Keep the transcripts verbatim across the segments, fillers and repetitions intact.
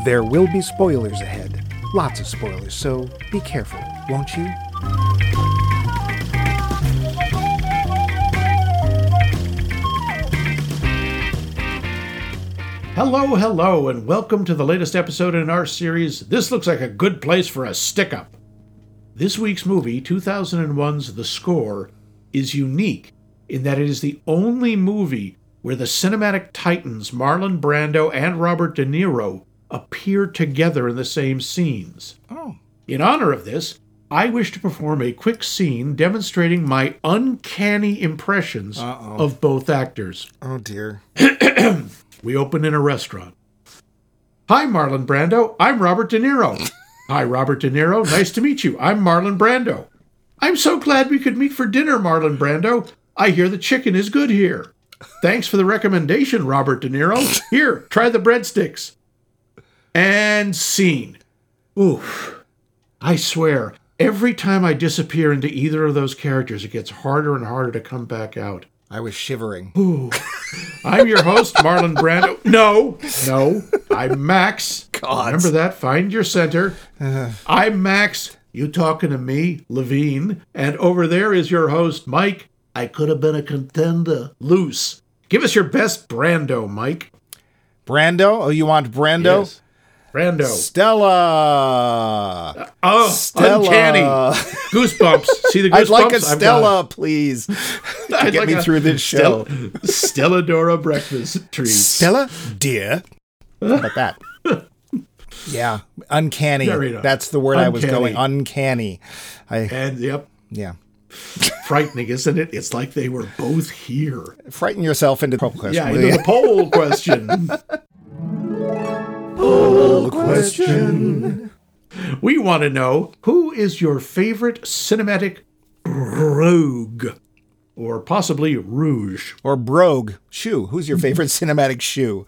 There will be spoilers ahead. Lots of spoilers, so be careful, won't you? Hello, hello, and welcome to the latest episode in our series, This Looks Like a Good Place for a Stick-Up. This week's movie, two thousand one's The Score, is unique in that it is the only movie where the cinematic titans Marlon Brando and Robert De Niro appear together in the same scenes. Oh. In honor of this, I wish to perform a quick scene demonstrating my uncanny impressions Uh-oh. of both actors. Oh, dear. We open in a restaurant. Hi, Marlon Brando. I'm Robert De Niro. Hi, Robert De Niro. Nice to meet you. I'm Marlon Brando. I'm so glad we could meet for dinner, Marlon Brando. I hear the chicken is good here. Thanks for the recommendation, Robert De Niro. Here, try the breadsticks. And scene. Oof. I swear, every time I disappear into either of those characters, it gets harder and harder to come back out. I was shivering. Ooh. I'm your host, Marlon Brando. No, no, I'm Max. God. Remember that? Find your center. Uh, I'm Max. You talking to me, Levine. And over there is your host, Mike. I could have been a contender. Loose. Give us your best Brando, Mike. Brando? Oh, you want Brando? Yes. Brando. Stella. Uh, oh, Stella. Uncanny. Goosebumps. See the goosebumps? I'd like a I've Stella, please. To I'd get like me a through this show. Stella, Stelladora breakfast treats. Stella, dear. How about that? Yeah. Uncanny. Very nice. That's the word I was Uncanny. going. Uncanny. I, And, yep. yeah. Frightening, isn't it? It's like they were both here. Frighten yourself into the question. Yeah, will into you? the poll question. Poll question. We want to know, who is your favorite cinematic rogue? Or possibly rouge? Or Brogue. Shoe. Who's your favorite cinematic shoe?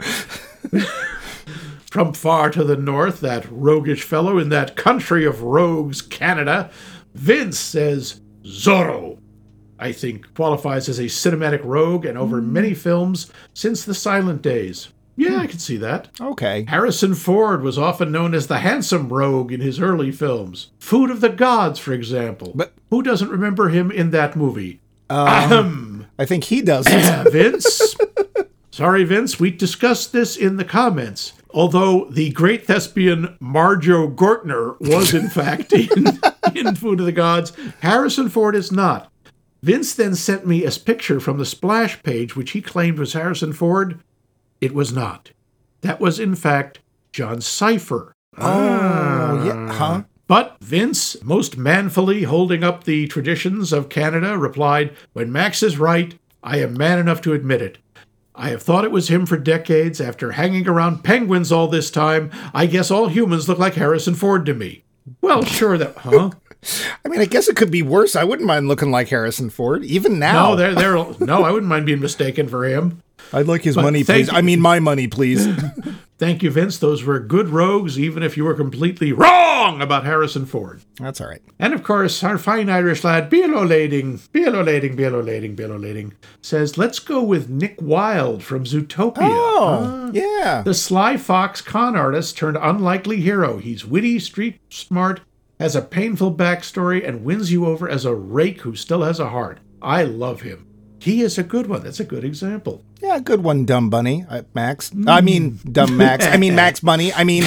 From far to the north, that roguish fellow in that country of rogues, Canada, Vince says Zorro. I think qualifies as a cinematic rogue and over many films since the silent days. Yeah, I can see that. Okay. Harrison Ford was often known as the handsome rogue in his early films. Food of the Gods, for example. But- who doesn't remember him in that movie? Um, Ahem. I think he doesn't. Vince? Sorry, Vince, we discussed this in the comments. Although the great thespian Marjo Gortner was, in fact, in, in Food of the Gods, Harrison Ford is not. Vince then sent me a picture from the splash page, which he claimed was Harrison Ford. It was not. That was, in fact, John Cipher. Oh, yeah. Huh? But Vince, most manfully holding up the traditions of Canada, replied, "When Max is right, I am man enough to admit it. I have thought it was him for decades. After hanging around penguins all this time, I guess all humans look like Harrison Ford to me." Well, sure that, huh? I mean, I guess it could be worse. I wouldn't mind looking like Harrison Ford, even now. No, they're, they're, no, I wouldn't mind being mistaken for him. I'd like his But money, thank please. you. I mean, my money, please. Thank you, Vince. Those were good rogues, even if you were completely wrong about Harrison Ford. That's all right. And of course, our fine Irish lad, Bielo Lading, Bielo Lading, Bielo Lading, Bielo Lading, says, let's go with Nick Wilde from Zootopia. Oh, yeah. The sly fox con artist turned unlikely hero. He's witty, street smart, has a painful backstory, and wins you over as a rake who still has a heart. I love him. He is a good one. That's a good example. Yeah, good one, Dumb Bunny. Uh, Max. I mean, Dumb Max. I mean, Max Bunny. I mean...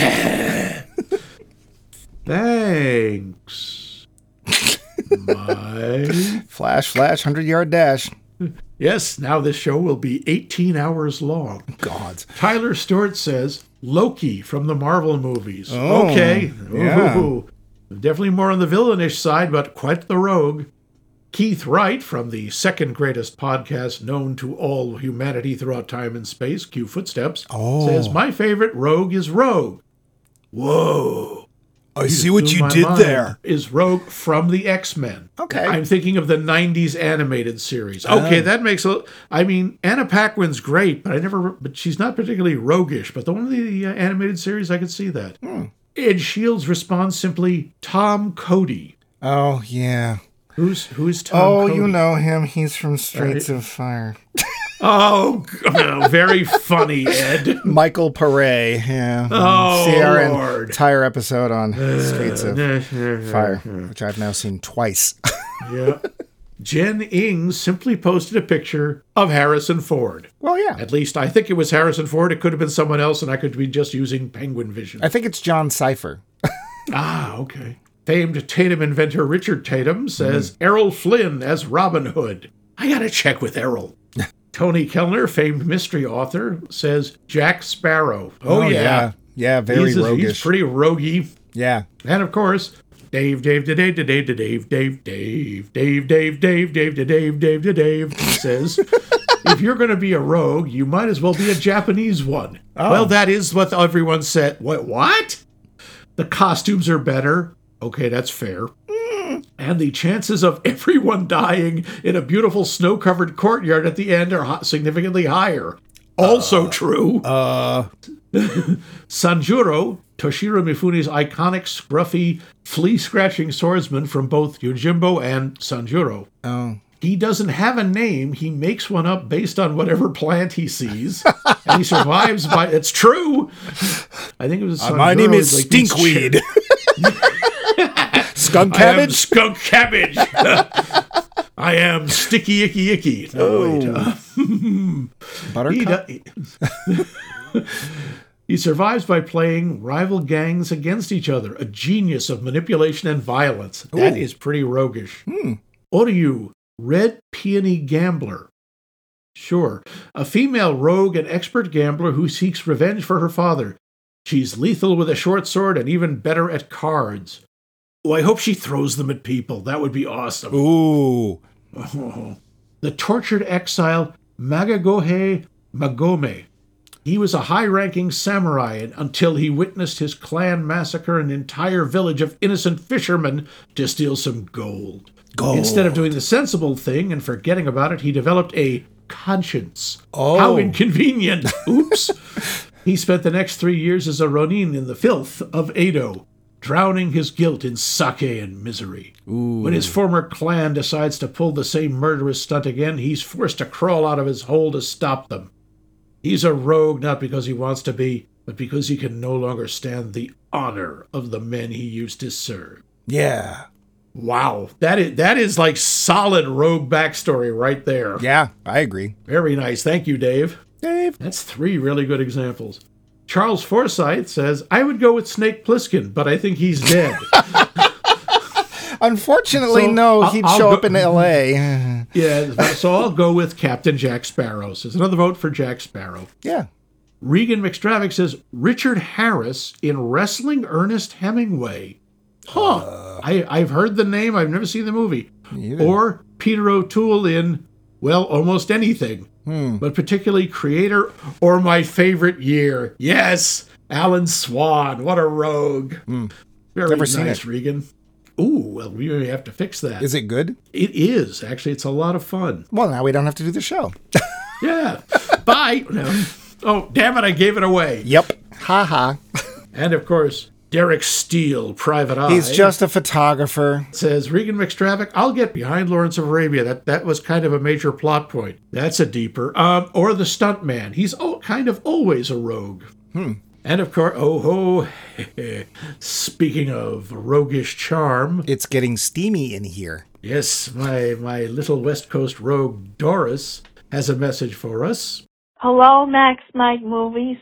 Thanks. My... Flash, flash, hundred-yard dash. Yes, now this show will be eighteen hours long. God. Tyler Stewart says, Loki from the Marvel movies. Oh, okay. yeah. Ooh, definitely more on the villainish side, but quite the rogue. Keith Wright, from the second greatest podcast known to all humanity throughout time and space, Q Footsteps, Oh. says, my favorite rogue is Rogue. Whoa. I see what blew you my did mind. there. Is Rogue from the X-Men. Okay. I'm thinking of the nineties animated series. Okay, Oh. that makes a... I mean, Anna Paquin's great, but I never... But she's not particularly roguish. But the one of the uh, animated series, I could see that. Hmm. Ed Shields responds simply, Tom Cody. Oh, yeah. Who's who's Tom Oh, Cody? you know him. He's from Streets Uh, of Fire. Oh, g- very funny, Ed. Michael Pare. Yeah. Oh, See our Lord. entire episode on Streets of Fire, which I've now seen twice. Yeah. Jen Ings simply posted a picture of Harrison Ford. Well, yeah. At least I think it was Harrison Ford. It could have been someone else, and I could be just using Penguin Vision. I think it's John Cipher. Ah, okay. Famed Tatum inventor Richard Tatum says mm-hmm. Errol Flynn as Robin Hood. I gotta check with Errol. Tony Kellner, famed mystery author, says Jack Sparrow. Oh, Oh, yeah. yeah. Yeah, very he's, roguish. He's pretty roguey. Yeah. And of course, Dave, Dave, Dave, Dave, Dave, Dave, Dave, Dave, Dave, Dave, Dave, Dave, Dave, Dave, Dave, Dave, says, if you're going to be a rogue, you might as well be a Japanese one. Oh. Well, that is what everyone said. What? What? The costumes are better. Okay, that's fair. And the chances of everyone dying in a beautiful snow-covered courtyard at the end are significantly higher. Also uh, true. Uh. Sanjuro, Toshiro Mifune's iconic, scruffy, flea-scratching swordsman from both Yojimbo and Sanjuro. Oh. He doesn't have a name. He makes one up based on whatever plant he sees. And he survives by... It's true! I think it was Sanjuro. Uh, my name is like Stinkweed. Skunk cabbage? Skunk cabbage. I am sticky icky icky. No, oh. wait. Uh, Buttercup? He, he, he survives by playing rival gangs against each other. A genius of manipulation and violence. That Ooh. Is pretty roguish. Hmm. Oryu, Red Peony Gambler. Sure. A female rogue and expert gambler who seeks revenge for her father. She's lethal with a short sword and even better at cards. Oh, I hope she throws them at people. That would be awesome. Ooh. Oh. The tortured exile Magagohe Magome. He was a high-ranking samurai until he witnessed his clan massacre an entire village of innocent fishermen to steal some gold. Gold. Instead of doing the sensible thing and forgetting about it, he developed a conscience. Oh. How inconvenient. Oops. He spent the next three years as a ronin in the filth of Edo, drowning his guilt in sake and misery. Ooh. When his former clan decides to pull the same murderous stunt again, he's forced to crawl out of his hole to stop them. He's a rogue not because he wants to be, but because he can no longer stand the honor of the men he used to serve. Yeah. Wow. That is, that is like solid rogue backstory right there. Yeah, I agree. Very nice. Thank you, Dave. Dave. That's three really good examples. Charles Forsyth says, I would go with Snake Plissken, but I think he's dead. Unfortunately, so no, I'll, he'd I'll show go, up in L A Yeah, so I'll go with Captain Jack Sparrow. Says another vote for Jack Sparrow. Yeah. Regan McStravick says, Richard Harris in Wrestling Ernest Hemingway. Huh. Uh, I, I've heard the name. I've never seen the movie. Or Peter O'Toole in, well, almost anything. Hmm. But particularly Creator or My Favorite Year. Yes, Alan Swan. What a rogue. Hmm. Very Never nice, seen it. Regan. Ooh, well, we may have to fix that. Is it good? It is. Actually, it's a lot of fun. Well, now we don't have to do the show. Yeah. Bye. No. Oh, damn it, I gave it away. Yep. Ha ha. And, of course, Derek Steele, Private Eye. He's just a photographer. Says, Regan McStravick, I'll get behind Lawrence of Arabia. That that was kind of a major plot point. That's a deeper. Um, or the stuntman. He's oh, kind of always a rogue. Hmm. And, of course, oh ho, speaking of roguish charm. It's getting steamy in here. Yes, my, my little West Coast rogue, Doris, has a message for us. Hello, Max Mike Movies.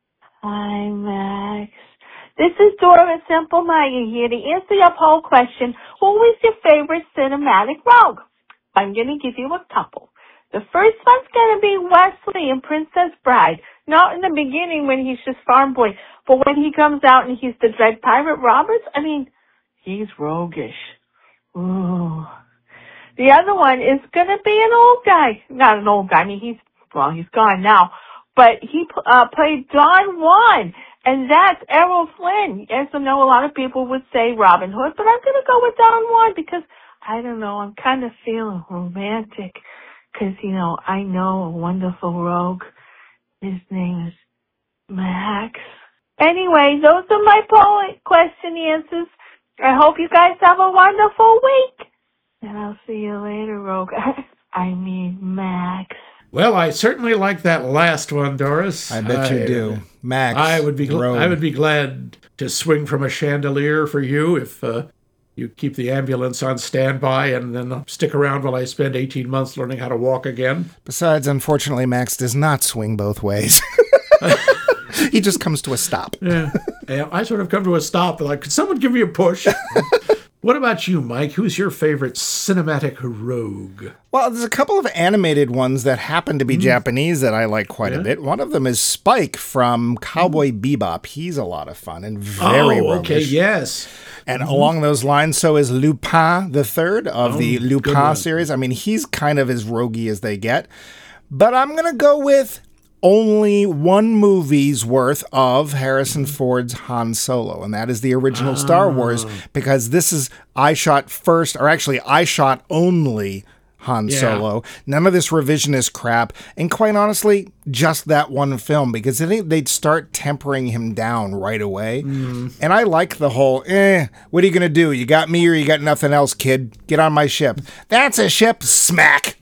Hi, Max. This is Dora Simple Maya here to answer your poll question. Who is your favorite cinematic rogue? I'm going to give you a couple. The first one's going to be Wesley in Princess Bride. Not in the beginning when he's just farm boy, but when he comes out and he's the Dread Pirate Roberts, I mean, he's roguish. Ooh. The other one is going to be an old guy. Not an old guy. I mean, he's, well, he's gone now. But he uh, played Don Juan, and that's Errol Flynn. As I know, a lot of people would say Robin Hood, but I'm going to go with Don Juan because, I don't know, I'm kind of feeling romantic because, you know, I know a wonderful rogue. His name is Max. Anyway, those are my poll question answers. I hope you guys have a wonderful week. And I'll see you later, Rogue. I mean, Max. Well, I certainly like that last one, Doris. I bet you I- do. Max. I would be gl- Rogue. I would be glad to swing from a chandelier for you if uh, you keep the ambulance on standby and then stick around while I spend eighteen months learning how to walk again. Besides, unfortunately, Max does not swing both ways. He just comes to a stop. Yeah. Yeah, I sort of come to a stop. Like, could someone give me a push? What about you, Mike? Who's your favorite cinematic rogue? Well, there's a couple of animated ones that happen to be Japanese that I like quite Yeah. a bit. One of them is Spike from Cowboy Bebop. He's a lot of fun and very oh, okay, roguish. yes. And along those lines, so is Lupin the Third of Oh, the good Lupin one. series. I mean, he's kind of as roguey as they get. But I'm going to go with only one movie's worth of Harrison Ford's Han Solo, and that is the original Star Wars, because this is I shot first, or actually I shot only Han Yeah. Solo. None of this revisionist crap, and quite honestly, just that one film, because I think they'd start tempering him down right away. And I like the whole, eh, what are you going to do? You got me or you got nothing else, kid? Get on my ship. That's a ship, smack.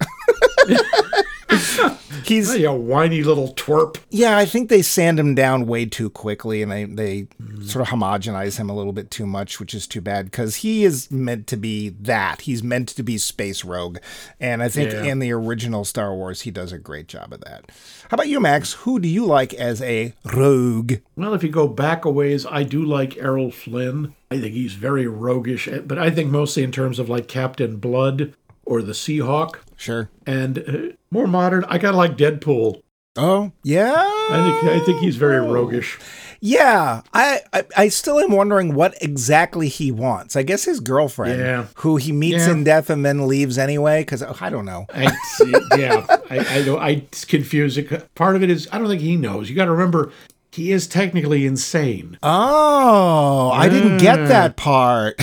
He's Oh, you whiny little twerp. yeah, I think they sand him down way too quickly, and they, they sort of homogenize him a little bit too much, which is too bad, because he is meant to be that. He's meant to be Space Rogue, and I think Yeah. in the original Star Wars, he does a great job of that. How about you, Max? Who do you like as a rogue? Well, if you go back a ways, I do like Errol Flynn. I think he's very roguish, but I think mostly in terms of like Captain Blood or the Seahawk. Sure. And uh, more modern, I kind of like Deadpool. Oh, yeah? I think I think he's very roguish. Yeah, I, I I still am wondering what exactly he wants. I guess his girlfriend, Yeah. who he meets Yeah. in death and then leaves anyway, because I don't know. I, yeah, I, I don't. I confuse it. Part of it is I don't think he knows. You got to remember, he is technically insane. Oh, I didn't get that part.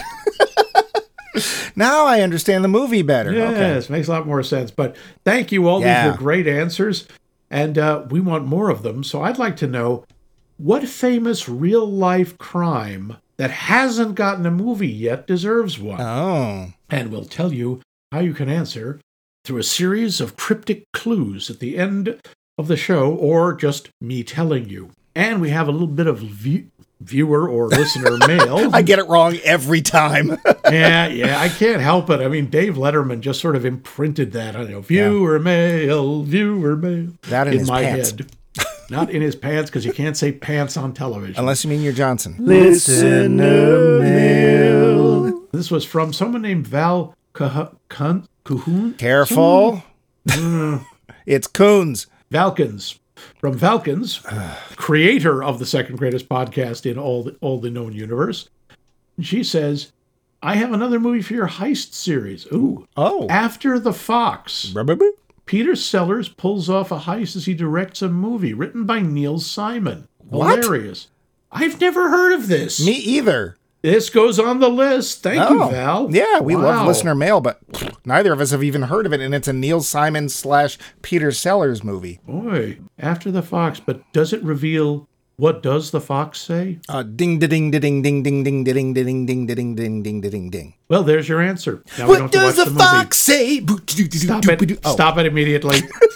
Now I understand the movie better. Yes, makes a lot more sense. But thank you all. Yeah. These were great answers, and uh, we want more of them. So I'd like to know what famous real life crime that hasn't gotten a movie yet deserves one. Oh. And we'll tell you how you can answer through a series of cryptic clues at the end of the show, or just me telling you. And we have a little bit of view- viewer or listener mail. I get it wrong every time. yeah, yeah, I can't help it. I mean, Dave Letterman just sort of imprinted that. I know, viewer mail, viewer mail. That in his my pants. head. Not in his pants, because you can't say pants on television. Unless you mean you're Johnson. Listener mail. This was from someone named Val Cah- Cah- Cahoon? Careful. It's Coons. Valkins. From Valkins, creator of the second greatest podcast in all the, all the known universe. She says, I have another movie for your heist series. Ooh. Oh. After the Fox. Brr-brr-brr. Peter Sellers pulls off a heist as he directs a movie written by Neil Simon. What? Hilarious. I've never heard of this. Me either. This goes on the list. Thank Oh. you, Val. Yeah, we Wow. love listener mail, but neither of us have even heard of it, and it's a Neil Simon slash Peter Sellers movie. Boy, After the Fox, but does it reveal what does the fox say? Uh, ding da ding da ding ding ding ding da ding da ding ding da ding ding ding da ding ding. Well, there's your answer. Now we don't What have to does watch the the movie. fox say? Stop it. Oh, Stop it immediately.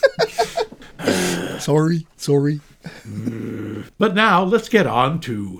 sorry, sorry. But now let's get on to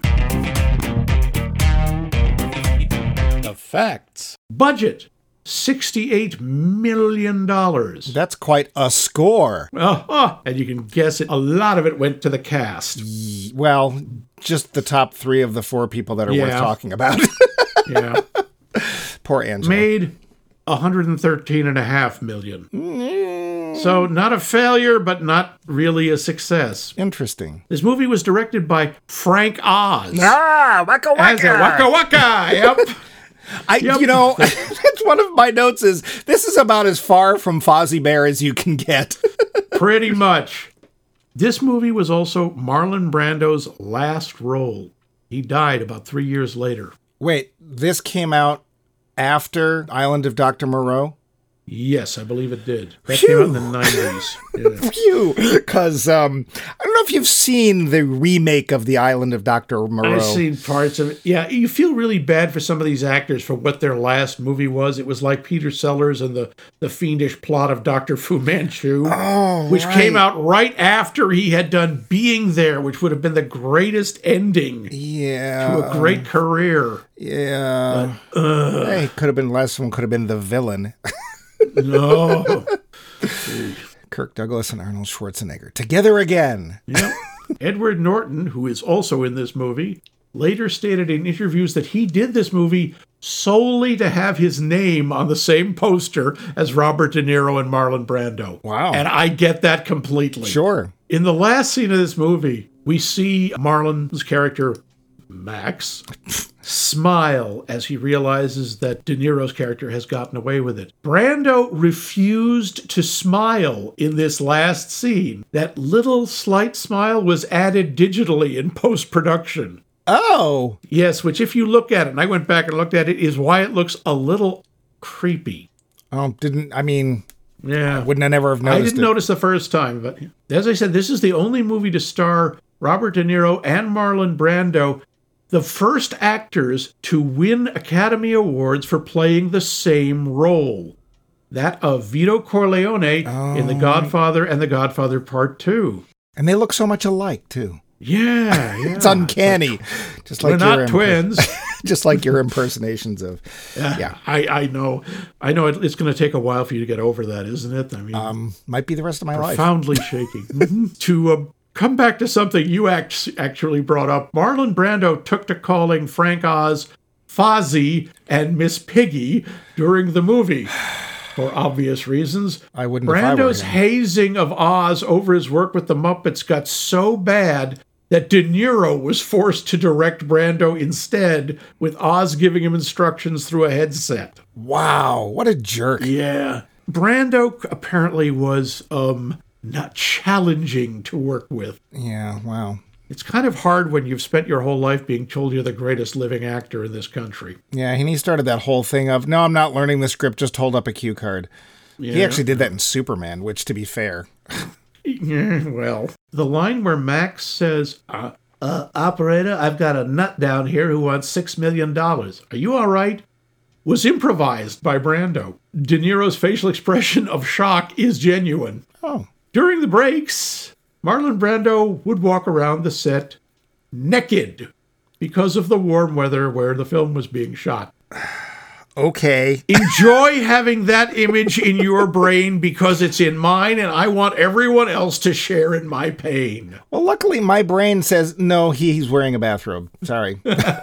the facts. Budget sixty-eight million dollars. That's quite a score. Oh, oh, and you can guess it. A lot of it went to the cast. Well, just the top three of the four people that are worth Yeah. talking about. Yeah. Poor Angela. Made one hundred thirteen and a half million. So not a failure, but not really a success. Interesting. This movie was directed by Frank Oz. Ah, waka As a waka waka. Yep. I, Yep. you know, that's one of my notes is this is about as far from Fozzie Bear as you can get. Pretty much. This movie was also Marlon Brando's last role. He died about three years later. Wait, this came out after Island of Doctor Moreau? Yes, I believe it did. That Phew. came out in the nineties. Yeah. Phew, because um, I don't know if you've seen the remake of The Island of Doctor Moreau. I've seen parts of it. Yeah, you feel really bad for some of these actors for what their last movie was. It was like Peter Sellers and the, the fiendish plot of Doctor Fu Manchu, Oh, which right. came out right after he had done Being There, which would have been the greatest ending Yeah. to a great career. Yeah. Hey, could have been less one, could have been the villain. No. Kirk Douglas and Arnold Schwarzenegger. Together again. Yep. Edward Norton, who is also in this movie, later stated in interviews that he did this movie solely to have his name on the same poster as Robert De Niro and Marlon Brando. Wow. And I get that completely. Sure. In the last scene of this movie, we see Marlon's character, Max, smile as he realizes that De Niro's character has gotten away with it. Brando refused to smile in this last scene. That little slight smile was added digitally in post-production. Oh. Yes, which if you look at it, and I went back and looked at it, is why it looks a little creepy. Oh, didn't, I mean, Yeah. wouldn't I never have I noticed didn't it. notice the first time, but as I said, this is the only movie to star Robert De Niro and Marlon Brando, the first actors to win Academy Awards for playing the same role. That of Vito Corleone in The Godfather and The Godfather Part two. And they look so much alike, too. Yeah, yeah. It's uncanny. Just like We're your not imper- twins. Just like your impersonations of, yeah. I, I know. I know it, it's going to take a while for you to get over that, isn't it? I mean, Um, might be the rest of my life. profoundly shaking. Mhm. To uh, come back to something you act- actually brought up, Marlon Brando took to calling Frank Oz Fozzie and Miss Piggy during the movie. For obvious reasons. I wouldn't if I were Brando's him. hazing of Oz over his work with the Muppets got so bad that De Niro was forced to direct Brando instead, with Oz giving him instructions through a headset. Wow, what a jerk. Yeah. Brando apparently was um not challenging to work with. Yeah, wow. It's kind of hard when you've spent your whole life being told you're the greatest living actor in this country. Yeah, and he started that whole thing of, no, I'm not learning the script, just hold up a cue card. He Yeah. actually did that in Superman, which, to be fair, Yeah, well, the line where Max says, uh, uh, operator, I've got a nut down here who wants six million dollars. Are you all right? Was improvised by Brando. De Niro's facial expression of shock is genuine. oh, During the breaks, Marlon Brando would walk around the set naked because of the warm weather where the film was being shot. okay. Enjoy having that image in your brain because it's in mine and I want everyone else to share in my pain. Well, luckily, my brain says, no, he's wearing a bathrobe. Sorry.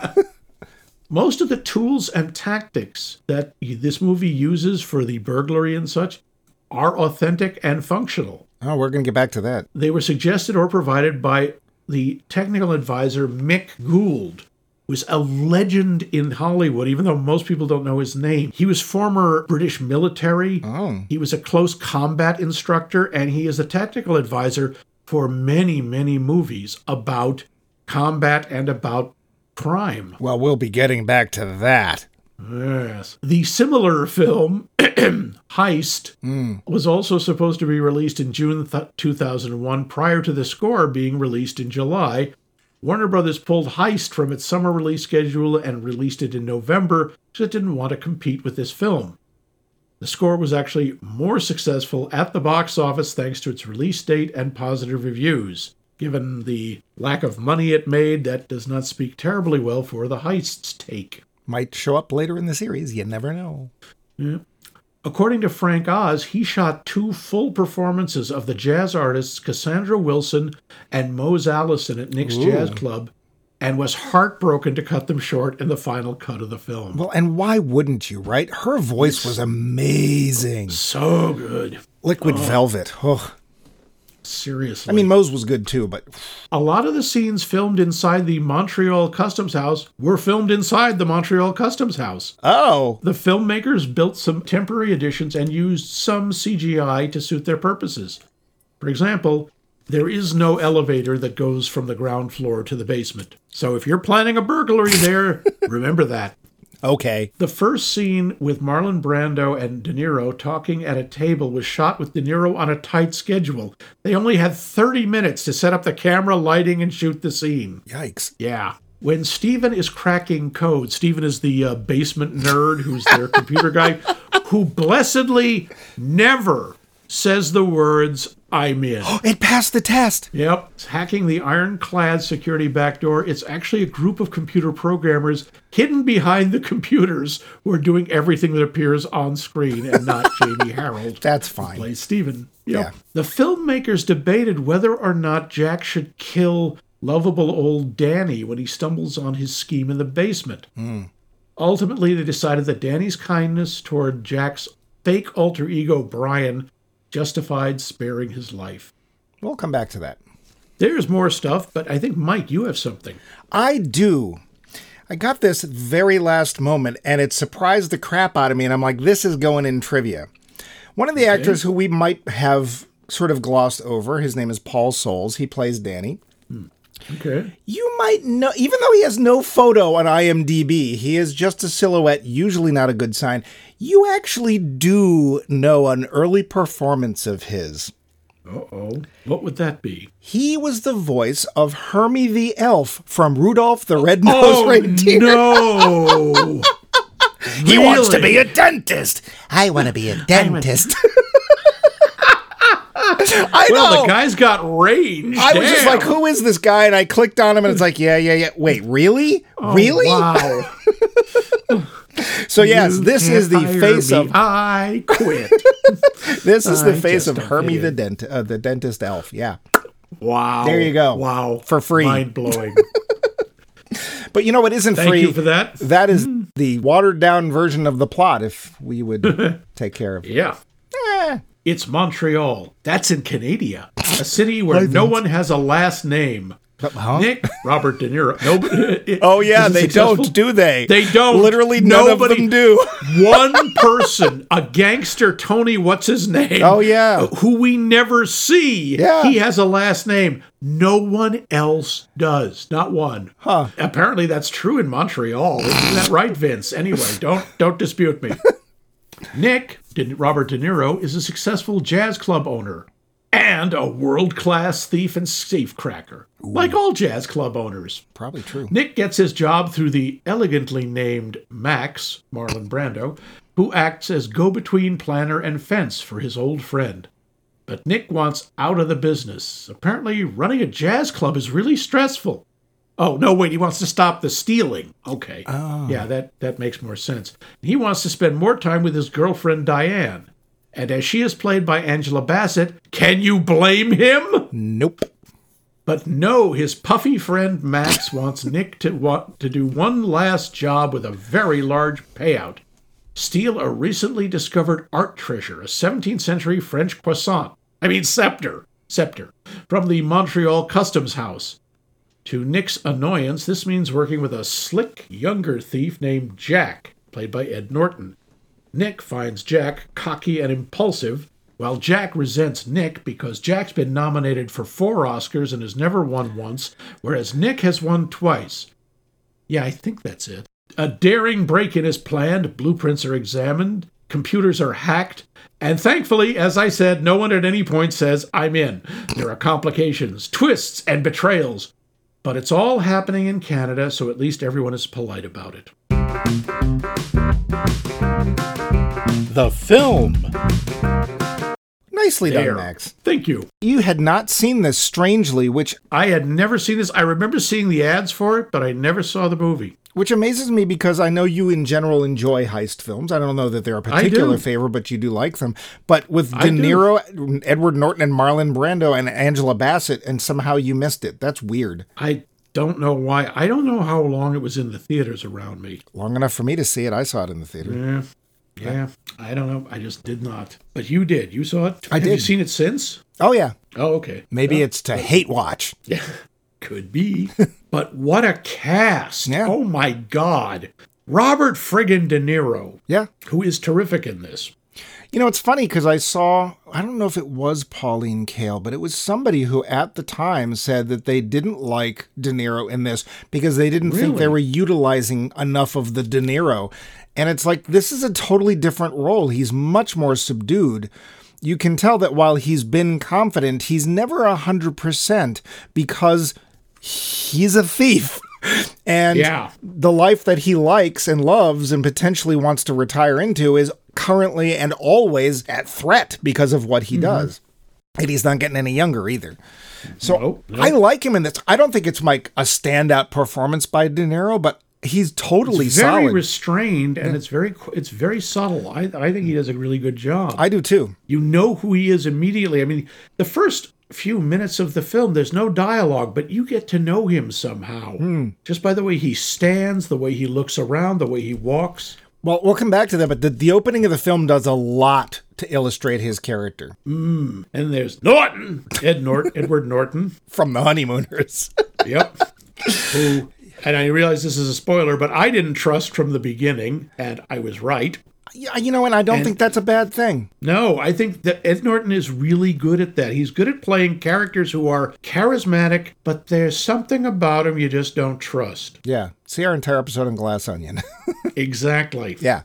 Most of the tools and tactics that this movie uses for the burglary and such are authentic and functional. Oh, we're going to get back to that. They were suggested or provided by the technical advisor Mick Gould, who was a legend in Hollywood, even though most people don't know his name. He was former British military. Oh. He was a close combat instructor, and he is a technical advisor for many, many movies about combat and about crime. Well, we'll be getting back to that. Yes. The similar film, Heist, was also supposed to be released in June th- two thousand one, prior to the score being released in July. Warner Brothers pulled Heist from its summer release schedule and released it in November because it didn't want to compete with this film. The score was actually more successful at the box office thanks to its release date and positive reviews. Given the lack of money it made, that does not speak terribly well for the Heist's take. Might show up later in the series. You never know. Yeah. According to Frank Oz, he shot two full performances of the jazz artists Cassandra Wilson and Mose Allison at Nick's Ooh. Jazz Club and was heartbroken to cut them short in the final cut of the film. Well, and why wouldn't you, right? Her voice was amazing. So good. Liquid Velvet. Oh. Seriously. I mean, Mose was good too, but a lot of the scenes filmed inside the Montreal Customs House were filmed inside the Montreal Customs House. oh, The filmmakers built some temporary additions and used some C G I to suit their purposes. For example, there is no elevator that goes from the ground floor to the basement. So if you're planning a burglary there, remember that. Okay. The first scene with Marlon Brando and De Niro talking at a table was shot with De Niro on a tight schedule. They only had thirty minutes to set up the camera, lighting, and shoot the scene. Yikes. Yeah. When Steven is cracking code, Steven is the uh, basement nerd who's their computer guy, who blessedly never says the words, I'm in. It passed the test. Yep. It's hacking the ironclad security backdoor. It's actually a group of computer programmers hidden behind the computers who are doing everything that appears on screen and not Jamie Harold. That's fine. Plays Steven. Yep. Yeah. The filmmakers debated whether or not Jack should kill lovable old Danny when he stumbles on his scheme in the basement. Mm. Ultimately, they decided that Danny's kindness toward Jack's fake alter ego, Brian, justified sparing his life. We'll come back to that. There's more stuff, but I think, Mike, you have something. I do. I got this very last moment, and it surprised the crap out of me, and I'm like, this is going in trivia. One of the Okay. actors who we might have sort of glossed over, his name is Paul Soles. He plays Danny. Okay. You might know, even though he has no photo on IMDb, he is just a silhouette, usually not a good sign. You actually do know an early performance of his. Uh-oh. What would that be? He was the voice of Hermie the Elf from Rudolph the Red-Nosed Oh, Reindeer. no! He wants to Really? be a dentist. I want to be a dentist. I Well, know. the guy's got range. I was just Damn. like, who is this guy? And I clicked on him and it's like, yeah, yeah, yeah. Wait, really? Oh, really? Wow. So yes, You this can't is the hire face me. of I quit. this is the I face just of don't Hermie get the it. dent uh, the dentist elf. Yeah. Wow. There you go. Wow. For free. Mind blowing. But you know what isn't Thank free? you for that. That is the watered down version of the plot if we would take care of it. Yeah. Eh. It's Montreal. That's in Canada. A city where no one has a last name. Huh? Nick, Robert De Niro. Nobody. Oh yeah, is it they successful? don't, do they? They don't. Literally none Nobody- of them do. One person, a gangster, Tony, what's his name? Oh, yeah. Who we never see. Yeah. He has a last name. No one else does. Not one. Huh. Apparently that's true in Montreal. Isn't that right, Vince? Anyway, don't don't dispute me. Nick, De- Robert De Niro, is a successful jazz club owner and a world-class thief and safecracker, like all jazz club owners. Probably true. Nick gets his job through the elegantly named Max, Marlon Brando, who acts as go-between planner and fence for his old friend. But Nick wants out of the business. Apparently, running a jazz club is really stressful. Oh, no, wait, he wants to stop the stealing. Okay. Oh. Yeah, that, that makes more sense. He wants to spend more time with his girlfriend, Diane. And as she is played by Angela Bassett, can you blame him? Nope. But no, his puffy friend Max wants Nick to want to do one last job with a very large payout. Steal a recently discovered art treasure, a seventeenth century French croissant. I mean scepter. Scepter. From the Montreal Customs House. To Nick's annoyance, this means working with a slick, younger thief named Jack, played by Ed Norton. Nick finds Jack cocky and impulsive, while Jack resents Nick because Jack's been nominated for four Oscars and has never won once, whereas Nick has won twice. Yeah, I think that's it. A daring break-in is planned, blueprints are examined, computers are hacked, and thankfully, as I said, no one at any point says, I'm in. There are complications, twists, and betrayals. But it's all happening in Canada, so at least everyone is polite about it. The film. Nicely There. done, Max. Thank you. You had not seen this, strangely, which I had never seen this. I remember seeing the ads for it, but I never saw the movie. which amazes me because I know you in general enjoy heist films. I don't know that they're a particular do. favorite, but you do like them. But with I De do. Niro, Edward Norton, and Marlon Brando, and Angela Bassett, and somehow you missed it. That's weird. I don't know why. I don't know how long it was in the theaters around me. Long enough for me to see it. I saw it in the theater. Yeah. Yeah. I don't know. I just did not. But you did. You saw it? I Have you did. seen it since? Oh, yeah. Oh, okay. Maybe Well, it's to hate watch. Yeah, could be. But what a cast. Yeah. Oh, my God. Robert friggin' De Niro, Yeah. who is terrific in this. You know, it's funny because I saw, I don't know if it was Pauline Kael, but it was somebody who at the time said that they didn't like De Niro in this because they didn't think they Really? were utilizing enough of the De Niro. And it's like, this is a totally different role. He's much more subdued. You can tell that while he's been confident, he's never one hundred percent because he's a thief. And Yeah. the life that he likes and loves and potentially wants to retire into is currently and always at threat because of what he does. And he's not getting any younger either. So Nope, nope. I like him in this. I don't think it's like a standout performance by De Niro, but he's totally It's very solid. restrained, and it's very it's very subtle. I I think he does a really good job. I do too. You know who he is immediately. I mean, the first few minutes of the film, there's no dialogue, but you get to know him somehow. Just by the way he stands, the way he looks around, the way he walks. Well, we'll come back to that, but the, the opening of the film does a lot to illustrate his character And there's Norton, Ed Norton, Edward Norton. from The Honeymooners. Yep. Who, and I realize this is a spoiler, but I didn't trust from the beginning, and I was right. Yeah, you know, and I don't And- think that's a bad thing. No, I think that Ed Norton is really good at that. He's good at playing characters who are charismatic, but there's something about him you just don't trust. Yeah. See our entire episode on Glass Onion. Exactly. Yeah.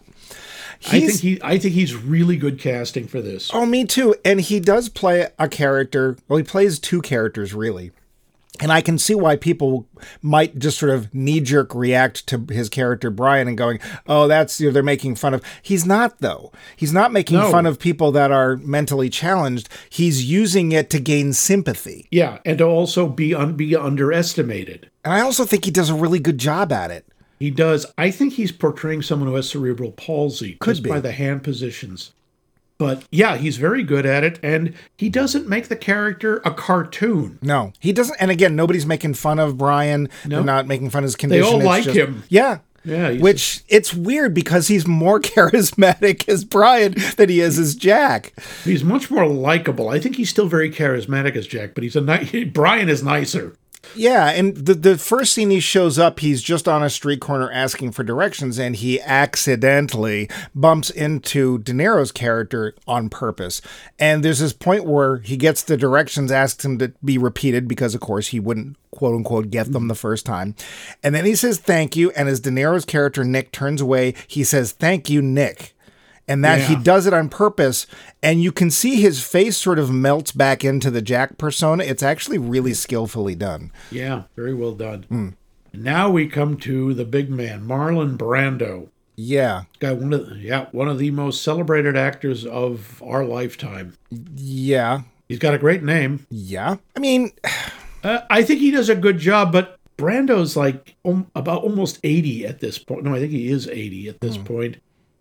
I He's- think he I think he's really good casting for this. Oh, me too. And he does play a character. Well, he plays two characters, really. And I can see why people might just sort of knee-jerk react to his character, Brian, and going, oh, that's, you know, they're making fun of. He's not, though. He's not making No. fun of people that are mentally challenged. He's using it to gain sympathy. Yeah, and to also be un, be underestimated. And I also think he does a really good job at it. He does. I think he's portraying someone who has cerebral palsy Could just be. by the hand positions. But yeah, he's very good at it, and he doesn't make the character a cartoon. No, he doesn't. And again, nobody's making fun of Brian. They're not making fun of his condition. all It's like just- him. Yeah. Yeah, he's- Which it's weird because he's more charismatic as Brian than he is as Jack. He's much more likable. I think he's still very charismatic as Jack, but he's a ni- Brian is nicer. Yeah, and the the first scene he shows up, he's just on a street corner asking for directions, and he accidentally bumps into De Niro's character on purpose. And there's this point where he gets the directions, asks him to be repeated because, of course, he wouldn't quote unquote get them the first time. And then he says thank you, and as De Niro's character Nick turns away, he says thank you, Nick. And that he Yeah. does it on purpose, and you can see his face sort of melts back into the Jack persona. It's actually really skillfully done. Yeah, very well done. Hmm. Now we come to the big man, Marlon Brando. Yeah, Guy, one of the, yeah, one of the most celebrated actors of our lifetime. yeah, He's got a great name. yeah. I mean, Uh, I think he does a good job, but Brando's like um, about almost eighty at this point. No, I think he is eighty at this point.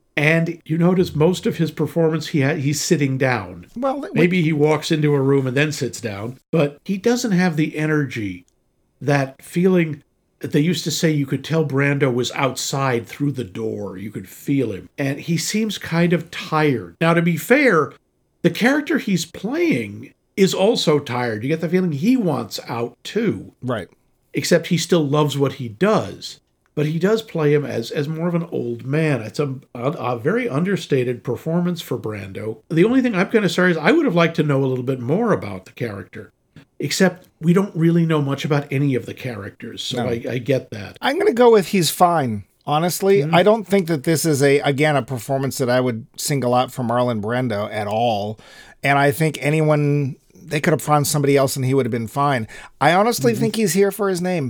And you notice most of his performance, he ha- he's sitting down. well, it- Maybe he walks into a room and then sits down, but he doesn't have the energy, that feeling that they used to say you could tell Brando was outside through the door. You could feel him. And he seems kind of tired. Now, to be fair, the character he's playing is also tired. You get the feeling he wants out too, right. except he still loves what he does. But he does play him as, as more of an old man. It's a, a, a very understated performance for Brando. The only thing I'm kind of sorry is I would have liked to know a little bit more about the character. Except we don't really know much about any of the characters, so No. I, I get that. I'm going to go with he's fine. Honestly, I don't think that this is a, again, a performance that I would single out for Marlon Brando at all. And I think anyone, they could have found somebody else and he would have been fine. I honestly think he's here for his name.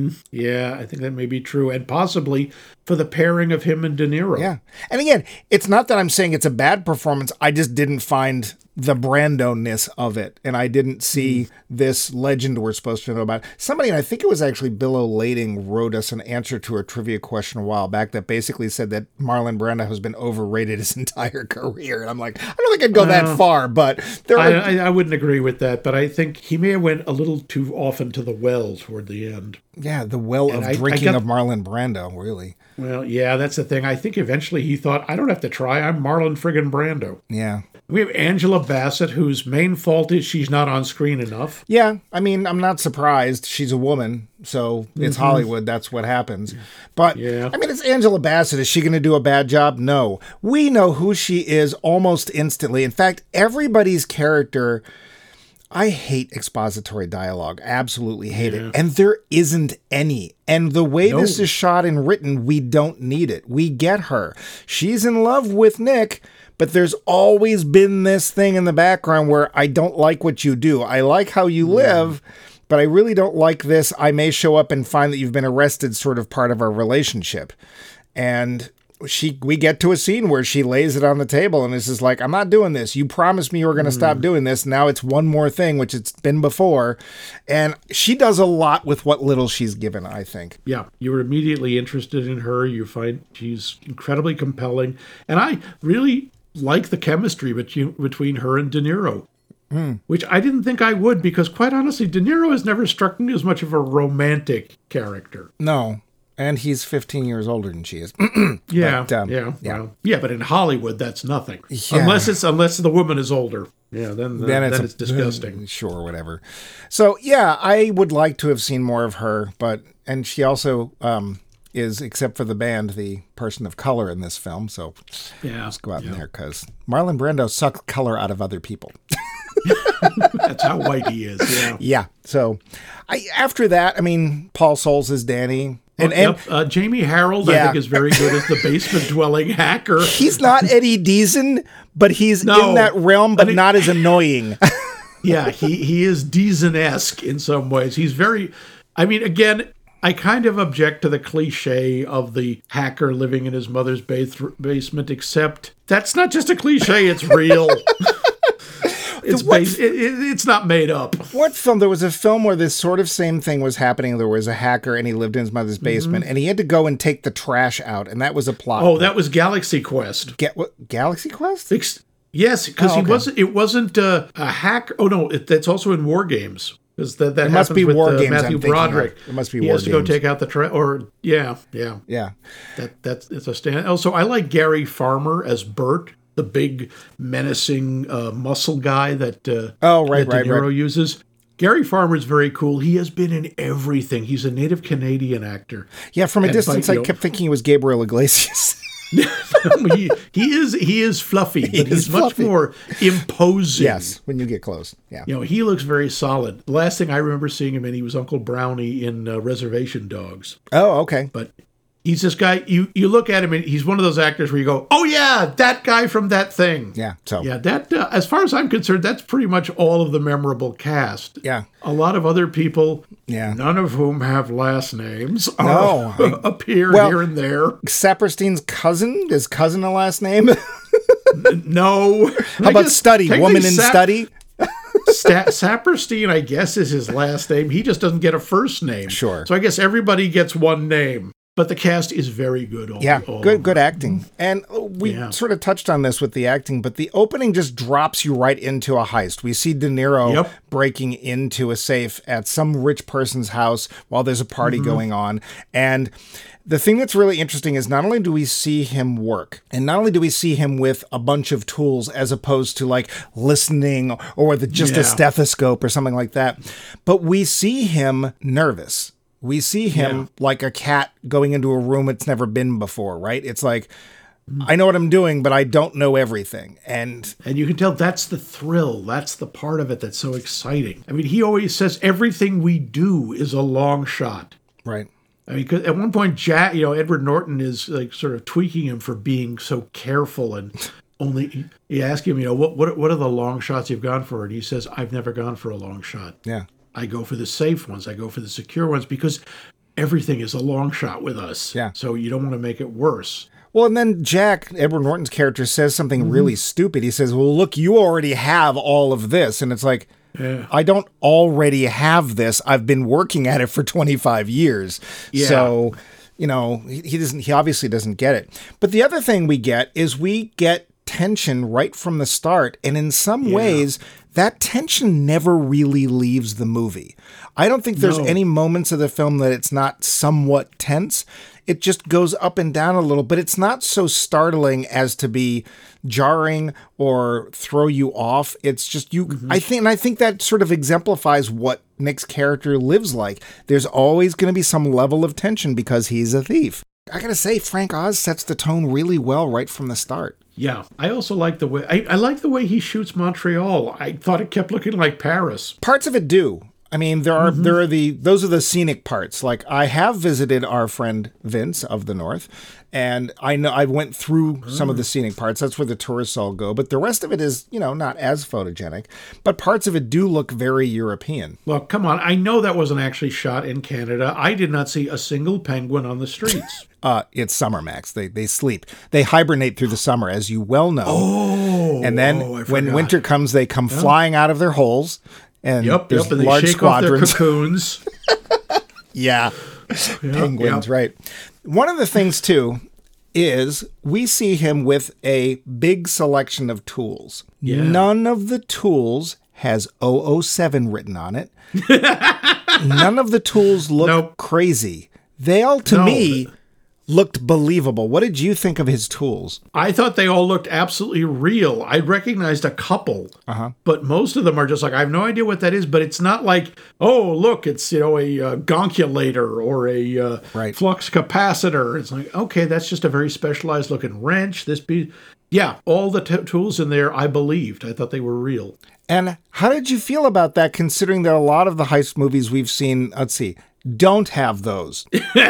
Yeah, I think that may be true. And possibly for the pairing of him and De Niro. Yeah. And again, it's not that I'm saying it's a bad performance. I just didn't find the Brando-ness of it. And I didn't see this legend we're supposed to know about. Somebody, and I think it was actually Bill O'Lading, wrote us an answer to a trivia question a while back that basically said that Marlon Brando has been overrated his entire career. And I'm like, I don't think I'd go that Well, far, but there I, are... I, I wouldn't agree with that, but I think he may have went a little too often to the well toward the end. yeah, the well of I- I drinking got- of Marlon Brando, really. Well, yeah, that's the thing. I think eventually he thought, I don't have to try. I'm Marlon friggin' Brando. Yeah. We have Angela Bassett, whose main fault is she's not on screen enough. Yeah, I mean, I'm not surprised. She's a woman, so it's mm-hmm. Hollywood. That's what happens. But, yeah. I mean, it's Angela Bassett. Is she going to do a bad job? No. We know who she is almost instantly. In fact, everybody's character... I hate expository dialogue. Absolutely hate yeah. it. And there isn't any. And the way no. this is shot and written, we don't need it. We get her. She's in love with Nick... But there's always been this thing in the background where I don't like what you do. I like how you live, but I really don't like this. I may show up and find that you've been arrested sort of part of our relationship. And she, we get to a scene where she lays it on the table and is just like, I'm not doing this. You promised me you were going to mm. stop doing this. Now it's one more thing, which it's been before. And she does a lot with what little she's given, I think. Yeah, you're immediately interested in her. You find she's incredibly compelling. And I really... like the chemistry between between her and De Niro, mm. which I didn't think I would, because quite honestly, De Niro has never struck me as much of a romantic character. No, and he's fifteen years older than she is. yeah, but, um, yeah, yeah, well, yeah. But in Hollywood, that's nothing. Yeah. Unless it's unless the woman is older. Yeah, then then, it's, then it's disgusting. Uh, sure, whatever. So yeah, I would like to have seen more of her, but and she also. Um, is, except for the band, the person of color in this film. So yeah, let's go out yeah. in there, because Marlon Brando sucks color out of other people. That's how white he is. Yeah. Yeah. So I, after that, I mean, Paul Soles is Danny. And, oh, yep. and uh, Jamie Harold, yeah. I think, is very good as the basement-dwelling hacker. He's not Eddie Deason, but he's no, in that realm, but not as annoying. Yeah, he, he is Deason-esque in some ways. He's very... I mean, again... I kind of object to the cliche of the hacker living in his mother's ba- basement, except that's not just a cliche, it's real. it's what, bas- it, it, it's not made up. What film? There was a film where this sort of same thing was happening. There was a hacker and he lived in his mother's basement mm-hmm. and he had to go and take the trash out, and that was a plot. Oh, that was Galaxy Quest. Get what? Galaxy Quest? Ex- yes, because oh, okay. he wasn't. It wasn't uh, a hacker. Oh no, it, that's also in War Games. Because that, that it must be with, War uh, Games. Matthew I'm Broderick. It must be he War has to Games. go take out the tra- or yeah, yeah, yeah. That that's it's a stand. Also, I like Gary Farmer as Bert, the big menacing uh, muscle guy that uh, oh right, that right, De Niro right. uses. Gary Farmer is very cool. He has been in everything. He's a native Canadian actor. Yeah, from a and distance, by, I know, kept thinking he was Gabriel Iglesias. he, he is he is fluffy, but he he's is much fluffy. more imposing. Yes, when you get close. Yeah, you know, he looks very solid. The last thing I remember seeing him in, he was Uncle Brownie in uh, Reservation Dogs. Oh, okay. But he's this guy. You you look at him, and he's one of those actors where you go, "Oh yeah, that guy from that thing." Yeah. So yeah, that uh, as far as I'm concerned, that's pretty much all of the memorable cast. Yeah. A lot of other people. Yeah. None of whom have last names. No. Uh, appear well, here and there. Saperstein's cousin? Is cousin a last name? No. How about Study? Woman in Sap- Study? Sta- Saperstein, I guess, is his last name. He just doesn't get a first name. Sure. So I guess everybody gets one name. But the cast is very good. All, yeah, all good good acting. And we yeah. sort of touched on this with the acting, but the opening just drops you right into a heist. We see De Niro yep. breaking into a safe at some rich person's house while there's a party mm-hmm. going on. And the thing that's really interesting is not only do we see him work, and not only do we see him with a bunch of tools as opposed to like listening or with just yeah. a stethoscope or something like that, but we see him nervous. We see him yeah. like a cat going into a room it's never been before, right? It's like, I know what I'm doing, but I don't know everything. And and you can tell that's the thrill. That's the part of it that's so exciting. I mean, he always says everything we do is a long shot. Right. I mean, 'cause at one point, Jack, you know, Edward Norton is like sort of tweaking him for being so careful and only, he asks him, you know, what, what, what are the long shots you've gone for? And he says, I've never gone for a long shot. Yeah. I go for the safe ones. I go for the secure ones because everything is a long shot with us. Yeah. So you don't want to make it worse. Well, and then Jack, Edward Norton's character, says something mm-hmm. really stupid. He says, well, look, you already have all of this. And it's like, yeah. I don't already have this. I've been working at it for twenty-five years. Yeah. So, you know, he, he doesn't, he obviously doesn't get it. But the other thing we get is we get tension right from the start. And in some Yeah. ways, that tension never really leaves the movie. I don't think there's No. any moments of the film that it's not somewhat tense. It just goes up and down a little, but it's not so startling as to be jarring or throw you off. It's just you, Mm-hmm. I think, and I think that sort of exemplifies what Nick's character lives like. There's always going to be some level of tension because he's a thief. I gotta say, Frank Oz sets the tone really well right from the start. Yeah, I also like the way I, I like the way he shoots Montreal. I thought it kept looking like Paris. Parts of it do. I mean, there are there are the those are the scenic parts. Like I have visited our friend Vince of the North, and I know I went through some of the scenic parts. That's where the tourists all go. But the rest of it is, you know, not as photogenic. But parts of it do look very European. Look, come on. I know that wasn't actually shot in Canada. I did not see a single penguin on the streets. Uh, it's summer, Max. They they sleep. They hibernate through the summer, as you well know. Oh, and then oh, I when forgot. winter comes, they come flying out of their holes. And Yep, there's yep, and they large shake squadrons. off their cocoons. Yeah. Penguins, yep. right. One of the things, too, is we see him with a big selection of tools. Yeah. None of the tools has double oh seven written on it. None of the tools look Nope. crazy. They all, to No. me, looked believable. What did you think of his tools? I thought they all looked absolutely real. I recognized a couple, Uh-huh. but most of them are just like, I have no idea what that is, but it's not like, oh, look, it's, you know, a uh, gonculator or a uh, Right. flux capacitor. It's like, okay, that's just a very specialized looking wrench. This be, yeah, all the t- tools in there, I believed. I thought they were real. And how did you feel about that, considering that a lot of the heist movies we've seen, let's see, don't have those?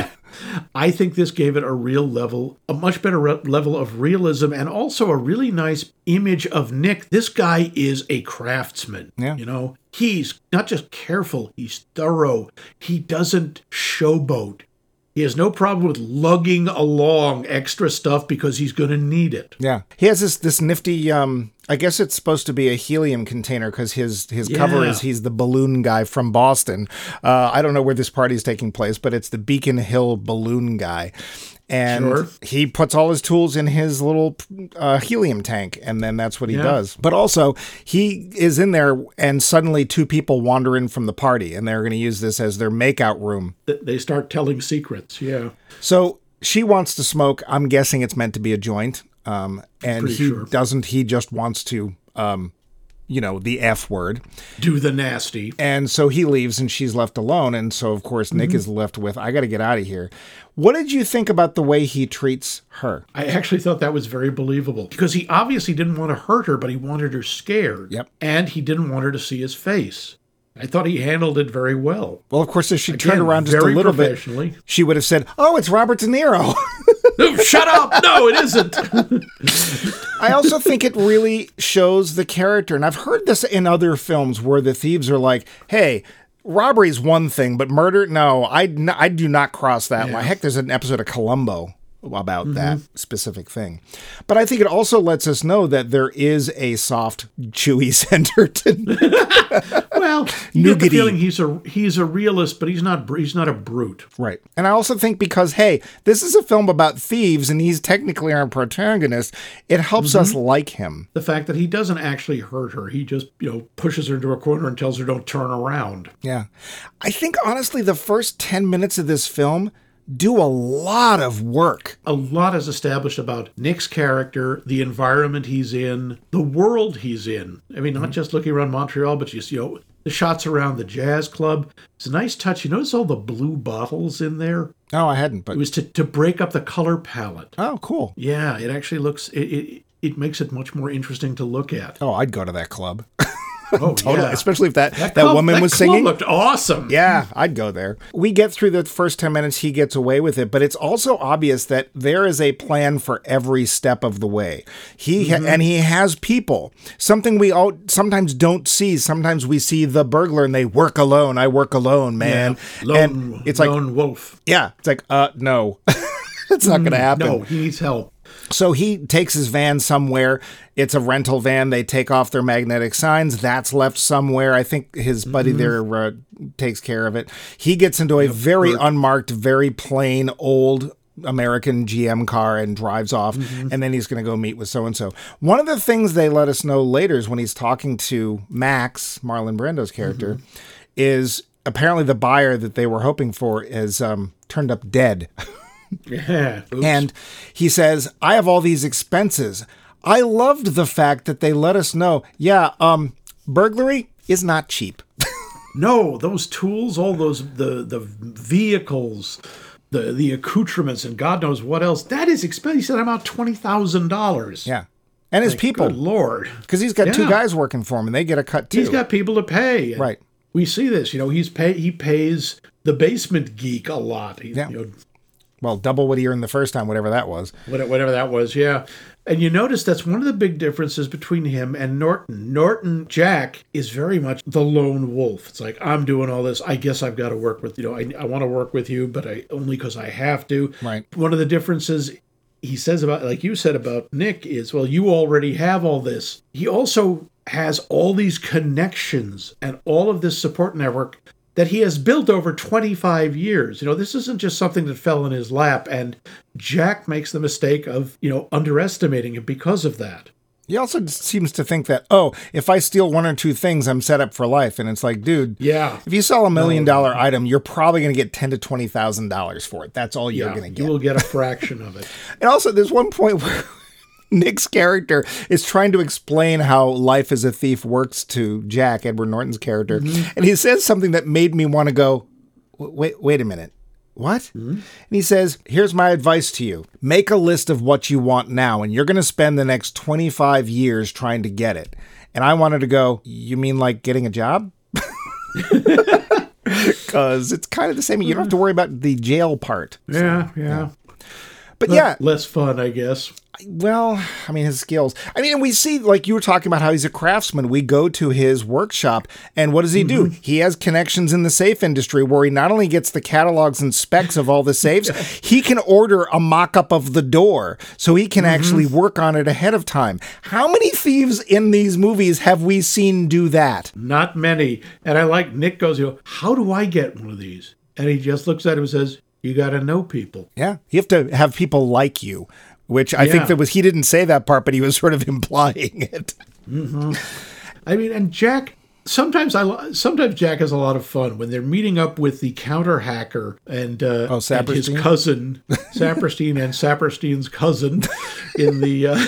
I think this gave it a real level, a much better re- level of realism, and also a really nice image of Nick. This guy is a craftsman. Yeah. You know, he's not just careful, he's thorough. He doesn't showboat. He has no problem with lugging along extra stuff because he's going to need it. Yeah. He has this this nifty, um, I guess it's supposed to be a helium container because his, his cover Yeah. is he's the balloon guy from Boston. Uh, I don't know where this party is taking place, but it's the Beacon Hill balloon guy. And Sure. he puts all his tools in his little uh, helium tank, and then that's what he Yeah. does. But also, he is in there, and suddenly two people wander in from the party, and they're going to use this as their makeout room. Th- They start telling secrets. Yeah. So she wants to smoke. I'm guessing it's meant to be a joint. Um, and Pretty he sure. doesn't. He just wants to, um, you know, the F word. Do the nasty. And so he leaves and she's left alone. And so, of course, Nick is left with, I got to get out of here. What did you think about the way he treats her? I actually thought that was very believable because he obviously didn't want to hurt her, but he wanted her scared. Yep. And he didn't want her to see his face. I thought he handled it very well. Well, of course, if she Again, turned around just a very little bit, professionally. she would have said, oh, it's Robert De Niro. No, shut up! No, it isn't. I also think it really shows the character. And I've heard this in other films where the thieves are like, hey, robbery's one thing, but murder, no, I, n- I do not cross that Yeah. line. Heck, there's an episode of Columbo about that specific thing. But I think it also lets us know that there is a soft, chewy center to Well, you get the Nougaty. feeling he's a he's a realist, but he's not br- he's not a brute. Right. And I also think because, hey, this is a film about thieves and he's technically our protagonist, it helps us like him. The fact that he doesn't actually hurt her, he just you know pushes her into a corner and tells her don't turn around. Yeah. I think, honestly, the first ten minutes of this film do a lot of work. A lot is established about Nick's character, the environment he's in, the world he's in. I mean, not just looking around Montreal, but just, you know, the shots around the jazz club. It's a nice touch. You notice all the blue bottles in there? Oh, I hadn't, but It was to, to break up the color palette. oh, cool. Yeah, it actually looks, it, it, it makes it much more interesting to look at. Oh, I'd go to that club. Oh, Totally. yeah. Especially if that, that, club- woman that was club singing. looked awesome. Yeah, I'd go there. We get through the first ten minutes, he gets away with it, but it's also obvious that there is a plan for every step of the way. He ha- and he has people. Something we all sometimes don't see. Sometimes we see the burglar and they work alone. I work alone, man. Yeah. Lone, and it's like, lone wolf. yeah, it's like, uh, no. It's not going to happen. No, he needs help. So he takes his van somewhere. It's a rental van. They take off their magnetic signs. That's left somewhere. I think his buddy there uh, takes care of it. He gets into a very Bert. unmarked, very plain, old American G M car and drives off, mm-hmm. and then he's going to go meet with so-and-so. One of the things they let us know later is when he's talking to Max, Marlon Brando's character, mm-hmm. is apparently the buyer that they were hoping for is um, turned up dead. Yeah. Oops. And he says, I have all these expenses. I loved the fact that they let us know, yeah, um, burglary is not cheap. No, those tools, all those, the the vehicles, the the accoutrements, and God knows what else, that is expensive. He said about twenty thousand dollars. Yeah. And his like, people. Good Lord. Because he's got yeah. two guys working for him, and they get a cut too. He's got people to pay. And right. We see this. You know, he's pay, he pays the basement geek a lot. He, yeah. You know, well, double what he earned the first time, whatever that was. Whatever that was, yeah. And you notice that's one of the big differences between him and Norton. Norton, Jack, is very much the lone wolf. It's like, I'm doing all this. I guess I've got to work with, you know, I, I want to work with you, but I only because I have to. Right. One of the differences he says about, like you said about Nick, is, well, you already have all this. He also has all these connections and all of this support network that he has built over twenty-five years. You know, this isn't just something that fell in his lap, and Jack makes the mistake of, you know, underestimating him because of that. He also seems to think that, oh, if I steal one or two things, I'm set up for life. And it's like, dude, yeah, if you sell a million dollar no. item, you're probably going to get ten to twenty thousand dollars for it. That's all you're yeah, going to get. You will get a fraction of it. And also, there's one point where Nick's character is trying to explain how life as a thief works to Jack, Edward Norton's character. Mm-hmm. And he says something that made me want to go, wait, wait a minute. What? Mm-hmm. And he says, here's my advice to you. Make a list of what you want now, and you're going to spend the next twenty-five years trying to get it. And I wanted to go, you mean like getting a job? Because it's kind of the same. You don't have to worry about the jail part. So, yeah, yeah. yeah. But yeah. Less fun, I guess. Well, I mean, his skills. I mean, we see, like you were talking about how he's a craftsman. We go to his workshop, and what does he mm-hmm. do? He has connections in the safe industry where he not only gets the catalogs and specs of all the safes, he can order a mock-up of the door so he can mm-hmm. actually work on it ahead of time. How many thieves in these movies have we seen do that? Not many. And I like Nick goes, you know, how do I get one of these? And he just looks at him and says, you got to know people. Yeah, you have to have people like you. Which I yeah. think that was, he didn't say that part, but he was sort of implying it. Mm-hmm. I mean, and Jack, sometimes I sometimes Jack has a lot of fun when they're meeting up with the counter hacker and, uh, oh, and his cousin, Saperstein and Saperstein's cousin in the... Uh,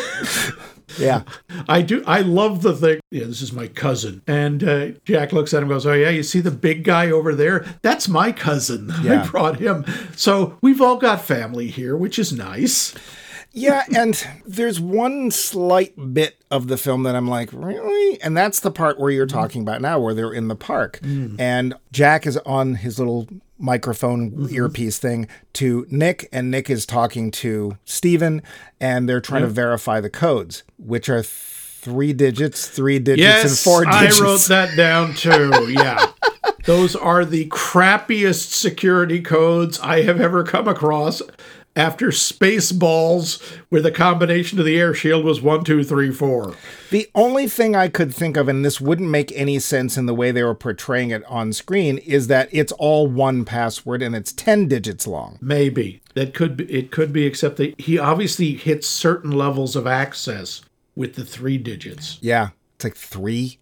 yeah. I do. I love the thing. Yeah, this is my cousin. And uh, Jack looks at him and goes, oh, yeah, you see the big guy over there? That's my cousin. Yeah. I brought him. So we've all got family here, which is nice. Yeah, and there's one slight bit of the film that I'm like, really? And that's the part where you're talking about now, where they're in the park. Mm. And Jack is on his little microphone mm-hmm. earpiece thing to Nick, and Nick is talking to Steven, and they're trying yep. to verify the codes, which are three digits, three digits, yes, and four digits. I wrote that down too, yeah. Those are the crappiest security codes I have ever come across. After Spaceballs, where the combination of the air shield was one, two, three, four. The only thing I could think of, and this wouldn't make any sense in the way they were portraying it on screen, is that it's all one password and it's ten digits long. Maybe. That could be, it could be, except that he obviously hits certain levels of access with the three digits. Yeah. It's like three.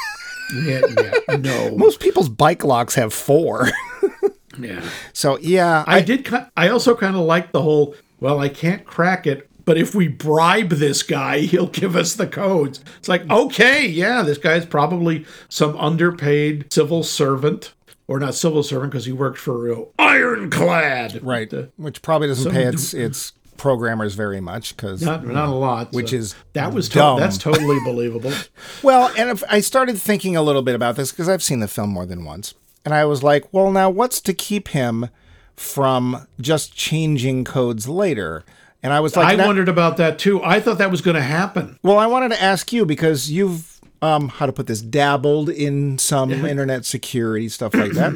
yeah, yeah, no. Most people's bike locks have four. Yeah. So, yeah. I, I did. I also kind of like the whole, well, I can't crack it, but if we bribe this guy, he'll give us the codes. It's like, okay, yeah, this guy's probably some underpaid civil servant. Or not civil servant, because he worked for uh, Ironclad. Right. The, which probably doesn't pay its its programmers very much. Cause, not, not a lot. Which so is that was dumb. To- That's totally believable. Well, and if I started thinking a little bit about this, because I've seen the film more than once. And I was like, well, now what's to keep him from just changing codes later? And I was like, I that- wondered about that too. I thought that was going to happen. Well, I wanted to ask you, because you've, um, how to put this, dabbled in some internet security, stuff like that.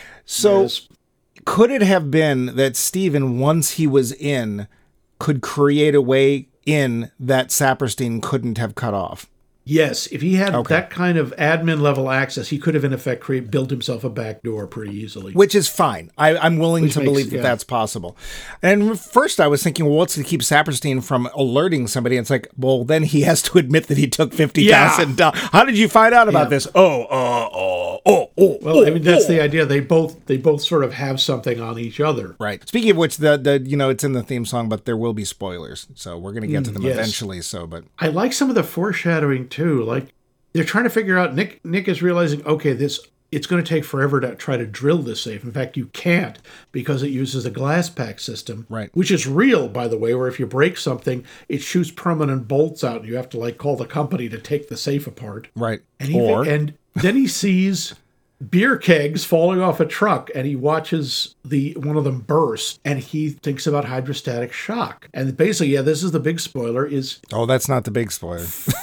So yes. Could it have been that Steven, once he was in, could create a way in that Saperstein couldn't have cut off? Yes, if he had Okay. that kind of admin level access, he could have in effect create, built himself a back door pretty easily. Which is fine. I, I'm willing Which to makes- believe that yeah. that's possible. And first I was thinking, well, what's to keep Saperstein from alerting somebody? It's like, well, then he has to admit that he took fifty thousand dollars. How did you find out about Yeah. this? Oh, uh, oh, oh, oh. Well, I mean, that's oh. the idea. They both they both sort of have something on each other. Right. Speaking of which, the, the you know, it's in the theme song, but there will be spoilers. So we're going to get to them yes. eventually. So, but I like some of the foreshadowing too. Like they're trying to figure out. Nick Nick is realizing, okay, this it's going to take forever to try to drill this safe. In fact, you can't because it uses a glass pack system, Right. Which is real, by the way. Where if you break something, it shoots permanent bolts out. You have to like call the company to take the safe apart. right. And he, or and then he sees beer kegs falling off a truck, and he watches the one of them burst, and he thinks about hydrostatic shock. And basically, yeah, this is the big spoiler: is oh, that's not the big spoiler.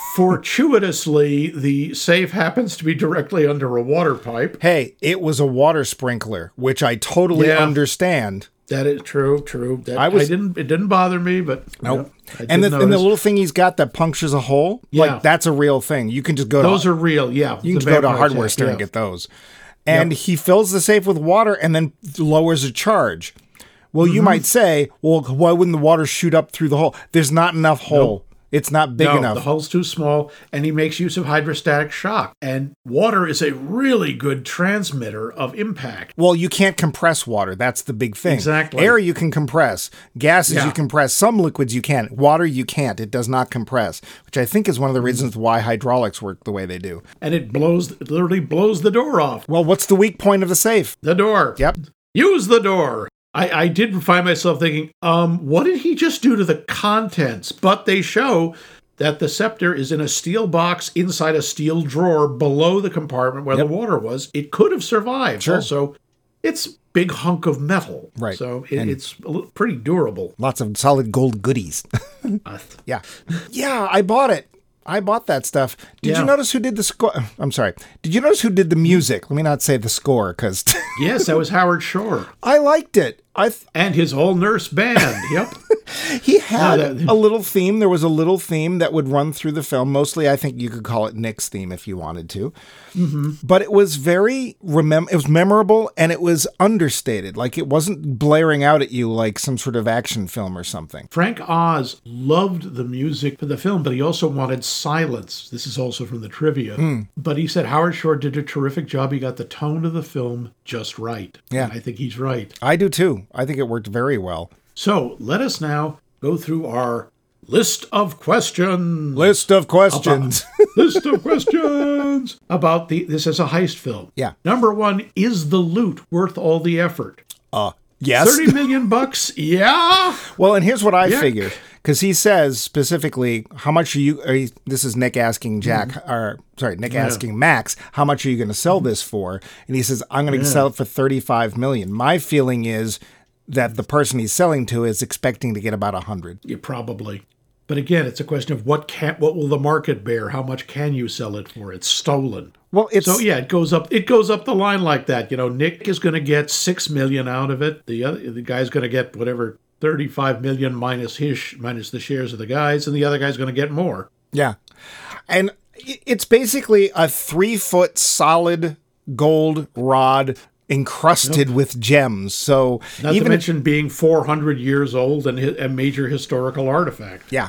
fortuitously the safe happens to be directly under a water pipe. Hey, it was a water sprinkler, which I totally Yeah. understand. That is true, true. That, I I, was- didn't. It didn't bother me, but Nope. yeah, I did and the and the notice. little thing he's got that punctures a hole, Yeah. like that's a real thing. You can just go those to are real. Yeah, you can the just go to a vampire hardware attack, store yeah. and get those. And he fills the safe with water and then lowers a charge. Well, Mm-hmm. you might say, well, why wouldn't the water shoot up through the hole? There's not enough hole. It's not big no, enough. the hull's too small, and he makes use of hydrostatic shock. And water is a really good transmitter of impact. Well, you can't compress water. That's the big thing. Exactly. Air you can compress. Gases Yeah. you compress. Some liquids you can. Water you can't. It does not compress, which I think is one of the reasons why hydraulics work the way they do. And it blows, it literally blows the door off. Well, what's the weak point of the safe? The door. Yep. Use the door. I, I did find myself thinking, um, what did he just do to the contents? But they show that the scepter is in a steel box inside a steel drawer below the compartment where Yep. the water was. It could have survived. Sure. Also, it's big hunk of metal. Right. So it, And- it's a little, pretty durable. Lots of solid gold goodies. Uh, Yeah. Yeah, I bought it. I bought that stuff. Did Yeah. you notice who did the score? I'm sorry. Did you notice who did the music? Let me not say the score because yes, that was Howard Shore. I liked it. I th- And his whole nurse band. Yep. he had No, that- a little theme. There was a little theme that would run through the film. Mostly, I think you could call it Nick's theme if you wanted to. Mm-hmm. But it was very remem- It was memorable and it was understated. Like it wasn't blaring out at you like some sort of action film or something. Frank Oz loved the music for the film, but he also wanted silence. This is also from the trivia. Hmm. But he said Howard Shore did a terrific job. He got the tone of the film just right. Yeah. And I think he's right. I do too. I think it worked very well. So let us now go through our list of questions. List of questions. list of questions about the this is a heist film. Yeah. Number one, is the loot worth all the effort? Uh, yes. Thirty million bucks? Yeah. Well, and here's what I Yeah. figure. Because he says specifically, how much are you, are you this is Nick asking Jack, Mm-hmm. or sorry, Nick asking Max, how much are you going to sell this for? And he says, I'm going to sell it for thirty-five million. My feeling is that the person he's selling to is expecting to get about a hundred. Yeah, probably. But again, it's a question of what can what will the market bear? How much can you sell it for? It's stolen. Well, it's, So yeah, it goes up. It goes up the line like that. You know, Nick is going to get six million out of it. The other the guy's going to get whatever thirty-five million minus his minus the shares of the guys, and the other guy's going to get more. yeah. And i- it's basically a three foot solid gold rod encrusted with gems. So Not even to if- mention being four hundred years old and hi- a major historical artifact. Yeah.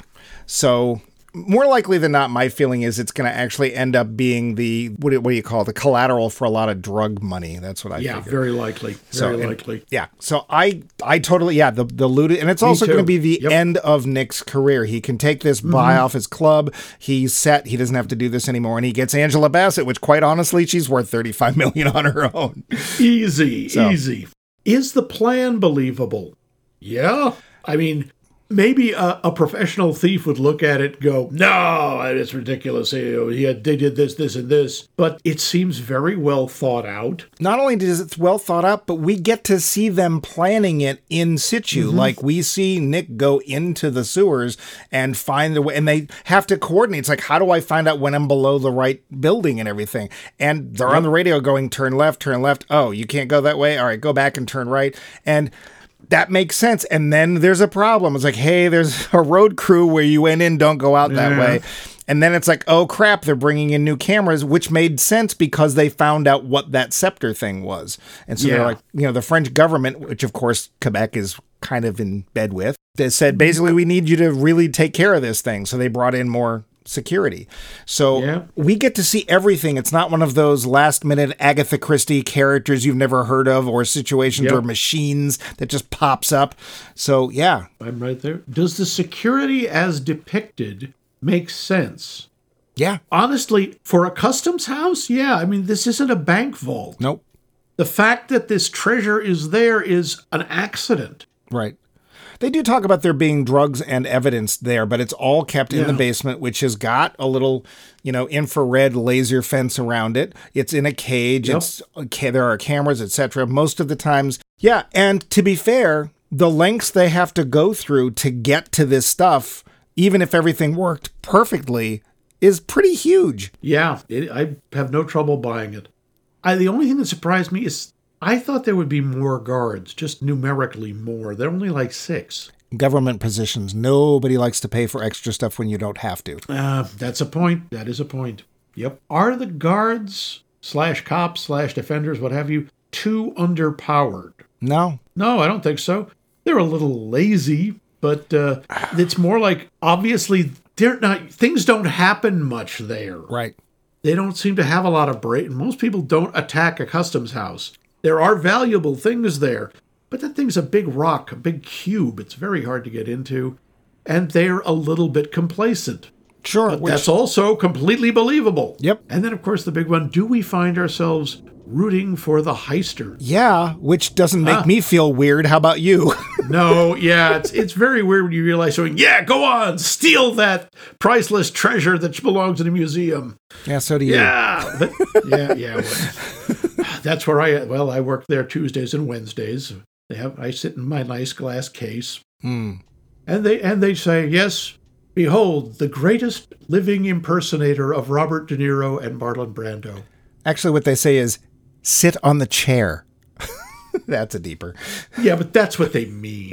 So more likely than not, my feeling is it's going to actually end up being the, what do, what do you call it? The collateral for a lot of drug money. That's what I Yeah, figure. very likely. So, Very and- likely. Yeah. So I, I totally, yeah, the, the looted, and it's also too. going to be the Yep. Mm-hmm. end of Nick's career. He can take this, buy off his club. He's set. He doesn't have to do this anymore. And he gets Angela Bassett, which quite honestly, she's worth thirty-five million on her own. Easy, So- easy. Is the plan believable? Yeah. I mean, maybe a, a professional thief would look at it and go, no, it's ridiculous. You know, he had, they did this, this, and this. But it seems very well thought out. Not only is it well thought out, but we get to see them planning it in situ. Mm-hmm. Like we see Nick go into the sewers and find the way, and they have to coordinate. It's like, how do I find out when I'm below the right building and everything? And they're on the radio going, turn left, turn left. Oh, you can't go that way. All right, go back and turn right. And that makes sense. And then there's a problem. It's like, hey, there's a road crew where you went in, don't go out that Yeah. way. And then it's like, oh, crap, they're bringing in new cameras, which made sense because they found out what that scepter thing was. And so Yeah. they're like, you know, the French government, which of course Quebec is kind of in bed with, they said, basically, we need you to really take care of this thing. So they brought in more security. So Yeah. we get to see everything. It's not one of those last minute Agatha Christie characters you've never heard of or situations Yep. or machines that just pops up. So yeah, I'm right there. Does the security as depicted make sense? yeah, Honestly, for a customs house, yeah. I mean, this isn't a bank vault. nope, The fact that this treasure is there is an accident. right. They do talk about there being drugs and evidence there, but it's all kept in the Yeah. basement, which has got a little, you know, infrared laser fence around it. It's in a cage. Yep. It's okay. There are cameras, et cetera. Most of the times, yeah. And to be fair, the lengths they have to go through to get to this stuff, even if everything worked perfectly, is pretty huge. Yeah, it, I have no trouble buying it. I, the only thing that surprised me is I thought there would be more guards, just numerically more. They're only like six. Government positions. Nobody likes to pay for extra stuff when you don't have to. Uh, that's a point. That is a point. Yep. Are the guards slash cops slash defenders, what have you, too underpowered? No. No, I don't think so. They're a little lazy, but uh, it's more like obviously they're not. Things don't happen much there. Right. They don't seem to have a lot of break. Most people don't attack a customs house. There are valuable things there, but that thing's a big rock, a big cube. It's very hard to get into, and they're a little bit complacent. Sure. But which- that's also completely believable. Yep. And then, of course, the big one, do we find ourselves rooting for the heisters? yeah, which doesn't make Ah. me feel weird. How about you? No, yeah, it's it's very weird when you realize, going, yeah, go on, steal that priceless treasure that belongs in a museum. yeah, so do you. Yeah, but, yeah, yeah. Well, that's where I, well, I work there Tuesdays and Wednesdays. They have, I sit in my nice glass case, Hmm. and they and they say, yes, behold, the greatest living impersonator of Robert De Niro and Marlon Brando. Actually, what they say is, sit on the chair. That's a deeper. Yeah, but that's what they mean.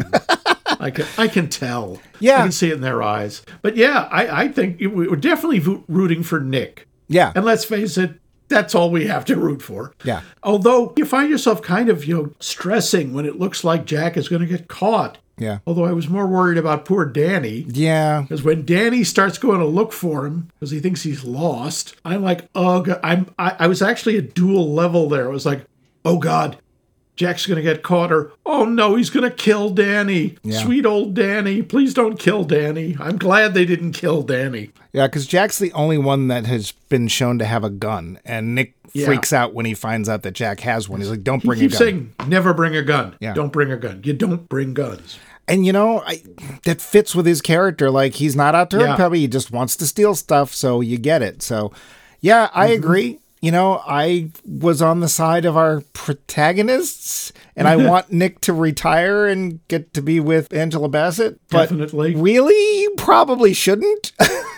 I can, I can tell. Yeah. I can see it in their eyes. But yeah, I, I think we we're definitely vo- rooting for Nick. Yeah. And let's face it, that's all we have to root for. Yeah. Although you find yourself kind of, you know, stressing when it looks like Jack is going to get caught. Yeah. Although I was more worried about poor Danny. Yeah. Because when Danny starts going to look for him because he thinks he's lost, I'm like, oh, God. I'm, I, I was actually a dual level there. I was like, oh, God, Jack's going to get caught, or, oh, no, he's going to kill Danny. Yeah. Sweet old Danny. Please don't kill Danny. I'm glad they didn't kill Danny. Yeah, because Jack's the only one that has been shown to have a gun, and Nick Yeah. freaks out when he finds out that Jack has one. He's like, don't He bring a keeps gun. saying, never bring a gun. Yeah. Don't bring a gun. You don't bring guns. And, you know, I, that fits with his character. Like, he's not out to hurt Yeah. Cubby. He just wants to steal stuff, so you get it. So, yeah, I Mm-hmm. agree. You know, I was on the side of our protagonists, and I want Nick to retire and get to be with Angela Bassett. But Definitely. really, you probably shouldn't,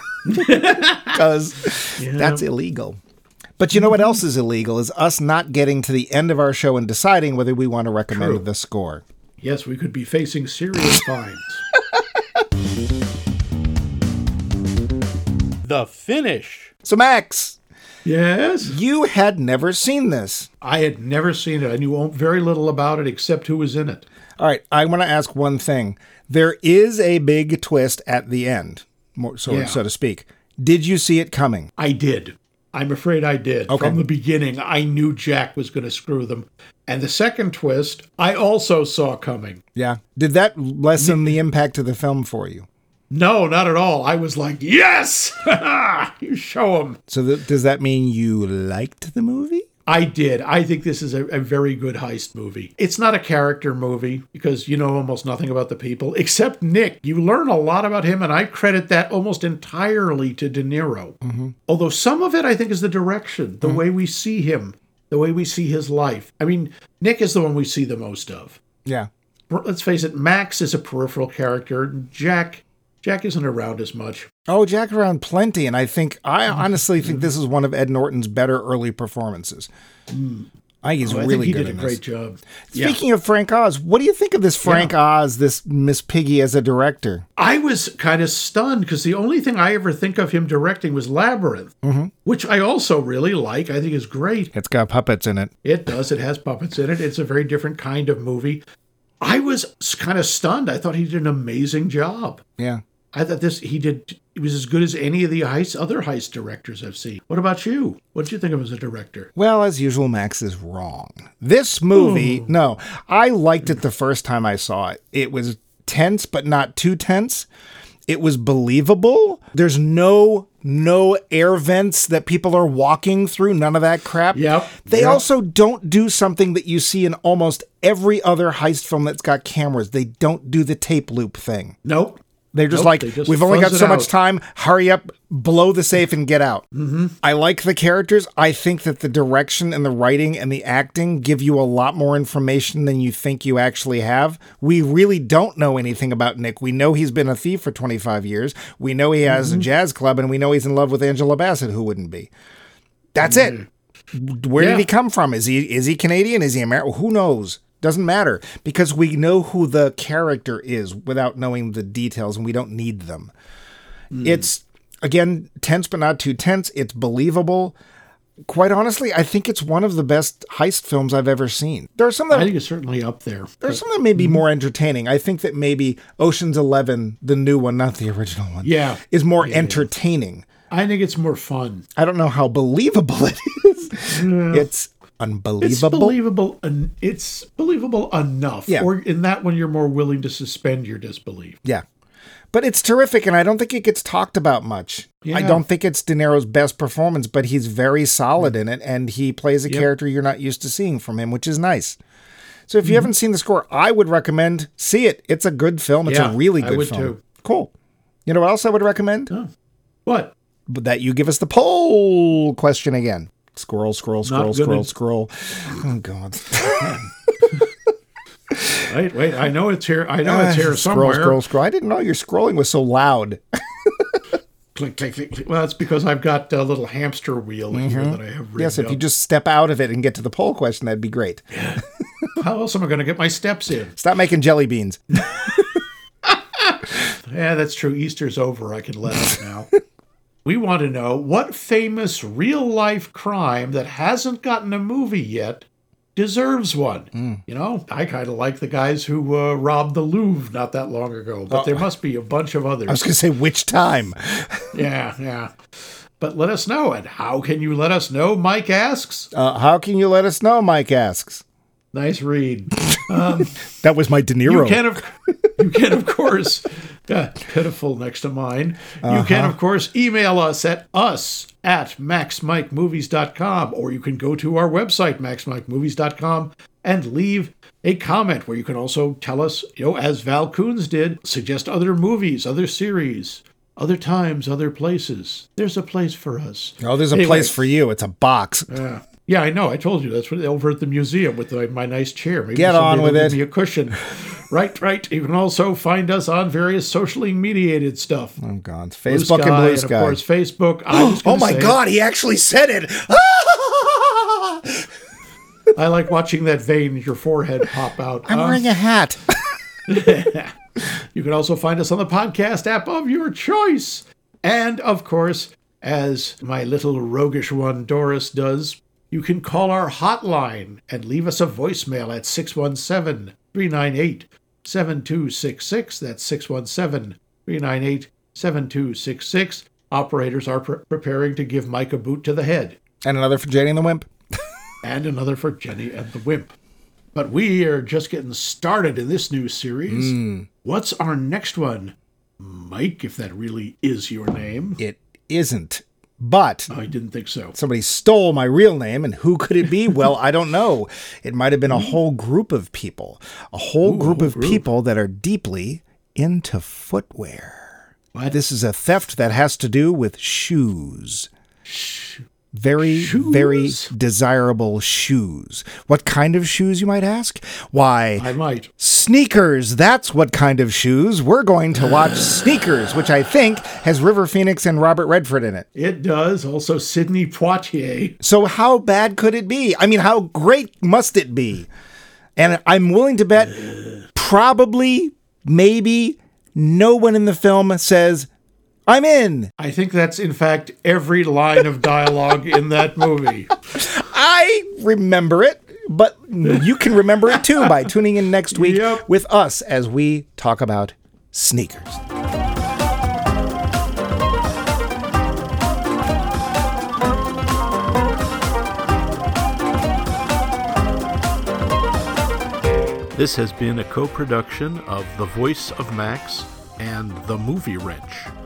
because Yeah. that's illegal. But you know what else is illegal is us not getting to the end of our show and deciding whether we want to recommend True. the score. Yes, we could be facing serious fines. The finish. So, Max, Yes. you had never seen this. I had never seen it. I knew very little about it except who was in it. All right, I want to ask one thing. There is a big twist at the end, more so, Yeah. so to speak. Did you see it coming? I did. I'm afraid I did. Okay. From the beginning, I knew Jack was going to screw them. And the second twist, I also saw coming. Yeah. Did that lessen the impact of the film for you? No, not at all. I was like, yes! You show them. So th- does that mean you liked the movie? I did. I think this is a, a very good heist movie. It's not a character movie because you know almost nothing about the people except Nick. You learn a lot about him, and I credit that almost entirely to De Niro. Mm-hmm. Although some of it, I think, is the direction, the mm-hmm. way we see him, the way we see his life. I mean, Nick is the one we see the most of. Yeah. Let's face it, Max is a peripheral character. Jack, Jack isn't around as much. Oh, Jack around plenty, and I think I honestly think this is one of Ed Norton's better early performances. Mm. I think he's Oh, I really think he good did a in great this. job. Speaking of Frank Oz, what do you think of this Frank Yeah. Oz, this Miss Piggy as a director? I was kind of stunned because the only thing I ever think of him directing was Labyrinth, Mm-hmm. which I also really like. I think is great. It's got puppets in it. It does. It has puppets in it. It's a very different kind of movie. I was kind of stunned. I thought he did an amazing job. Yeah. I thought this he did. He was as good as any of the heist, other heist directors I've seen. What about you? What did you think of him as a director? Well, as usual, Max is wrong. This movie, Ooh. no, I liked it the first time I saw it. It was tense, but not too tense. It was believable. There's no no air vents that people are walking through. None of that crap. Yep. They Yep. also don't do something that you see in almost every other heist film that's got cameras. They don't do the tape loop thing. Nope. They're just Nope, like, they just we've only got fuzz it so much out. time. Hurry up, blow the safe, and get out. Mm-hmm. I like the characters. I think that the direction and the writing and the acting give you a lot more information than you think you actually have. We really don't know anything about Nick. We know he's been a thief for twenty-five years. We know he has Mm-hmm. a jazz club, and we know he's in love with Angela Bassett. Who wouldn't be? That's it. Where Yeah. did he come from? Is he is he Canadian? Is he American? Who knows? Doesn't matter, because we know who the character is without knowing the details, and we don't need them. Mm. It's, again, tense but not too tense. It's believable. Quite honestly, I think it's one of the best heist films I've ever seen. There are some that I think it's certainly up there. there's some that may Mm-hmm. be more entertaining. I think that maybe Ocean's Eleven, the new one, not the original one, Yeah. is more entertaining. I think it's more fun. I don't know how believable it is. It's It's unbelievable. believable. En- it's believable enough. Yeah. Or in that one, you're more willing to suspend your disbelief. Yeah. But it's terrific, and I don't think it gets talked about much. I Yeah. don't think it's De Niro's best performance, but he's very solid in it, and he plays a Yep. character you're not used to seeing from him, which is nice. So if you Mm-hmm. haven't seen The Score, I would recommend see it. It's a good film. It's Yeah, a really I good would film. too. Cool. You know what else I would recommend? What? That you give us the poll question again. Scroll, scroll, scroll, Not scroll, gonna- scroll. Oh, God. Wait, wait. I know it's here. I know it's here Scroll, somewhere. scroll, scroll. I didn't know your scrolling was so loud. Click, click, click, click. Well, it's because I've got a little hamster wheel here that I have rigged Yes, if you up. just step out of it and get to the poll question, that'd be great. How else am I going to get my steps in? Stop making jelly beans. Yeah, that's true. Easter's over. I can let up now. We want to know what famous real-life crime that hasn't gotten a movie yet deserves one. Mm. You know, I kind of like the guys who uh, robbed the Louvre not that long ago, but there must be a bunch of others. I was going to say, which time? Yeah, yeah. But let us know. And how can you let us know? Mike asks. Uh, how can you let us know, Mike asks. Nice read. That was my De Niro. You can, of, you can, of course, uh, pitiful next to mine. You can, of course, email us at us at max mike movies dot com, or you can go to our website, max mike movies dot com, and leave a comment where you can also tell us, you know, as Val Coons did, suggest other movies, other series, other times, other places. There's a place for us. Oh, there's a Anyway. place for you. It's a box. Yeah. Yeah, I know. I told you that's what, over at the museum with my, my nice chair. Maybe Get somebody on will with give it. me a cushion. Right, right. You can also find us on various socially mediated stuff. Oh, God. Blue Facebook Sky, and Blue and Sky. of course Facebook. I was Oh, gonna my say, God. He actually said it. I like watching that vein in your forehead pop out. I'm Um, wearing a hat. You can also find us on the podcast app of your choice. And, of course, as my little roguish one, Doris, does, you can call our hotline and leave us a voicemail at six one seven, three nine eight, seven two six six. That's six one seven, three nine eight, seven two six six. Operators are pre- preparing to give Mike a boot to the head. And another for Jenny and the Wimp. And another for Jenny and the Wimp. But we are just getting started in this new series. What's our next one? Mike, if that really is your name. It isn't. But I didn't think so. somebody stole my real name, and who could it be? Well, I don't know. It might have been a whole group of people. A whole Ooh, group whole of group. people that are deeply into footwear. What? This is a theft that has to do with shoes. Very, Shoes? very desirable shoes. What kind of shoes, you might ask? Why, I might. sneakers. That's what kind of shoes. We're going to watch Sneakers, which I think has River Phoenix and Robert Redford in it. It does. Also, Sidney Poitier. So how bad could it be? I mean, how great must it be? And I'm willing to bet probably, maybe, no one in the film says, I'm in. I think that's, in fact, every line of dialogue in that movie. I remember it, but you can remember it too by tuning in next week Yep. with us as we talk about Sneakers. This has been a co-production of The Voice of Max and The Movie Wrench.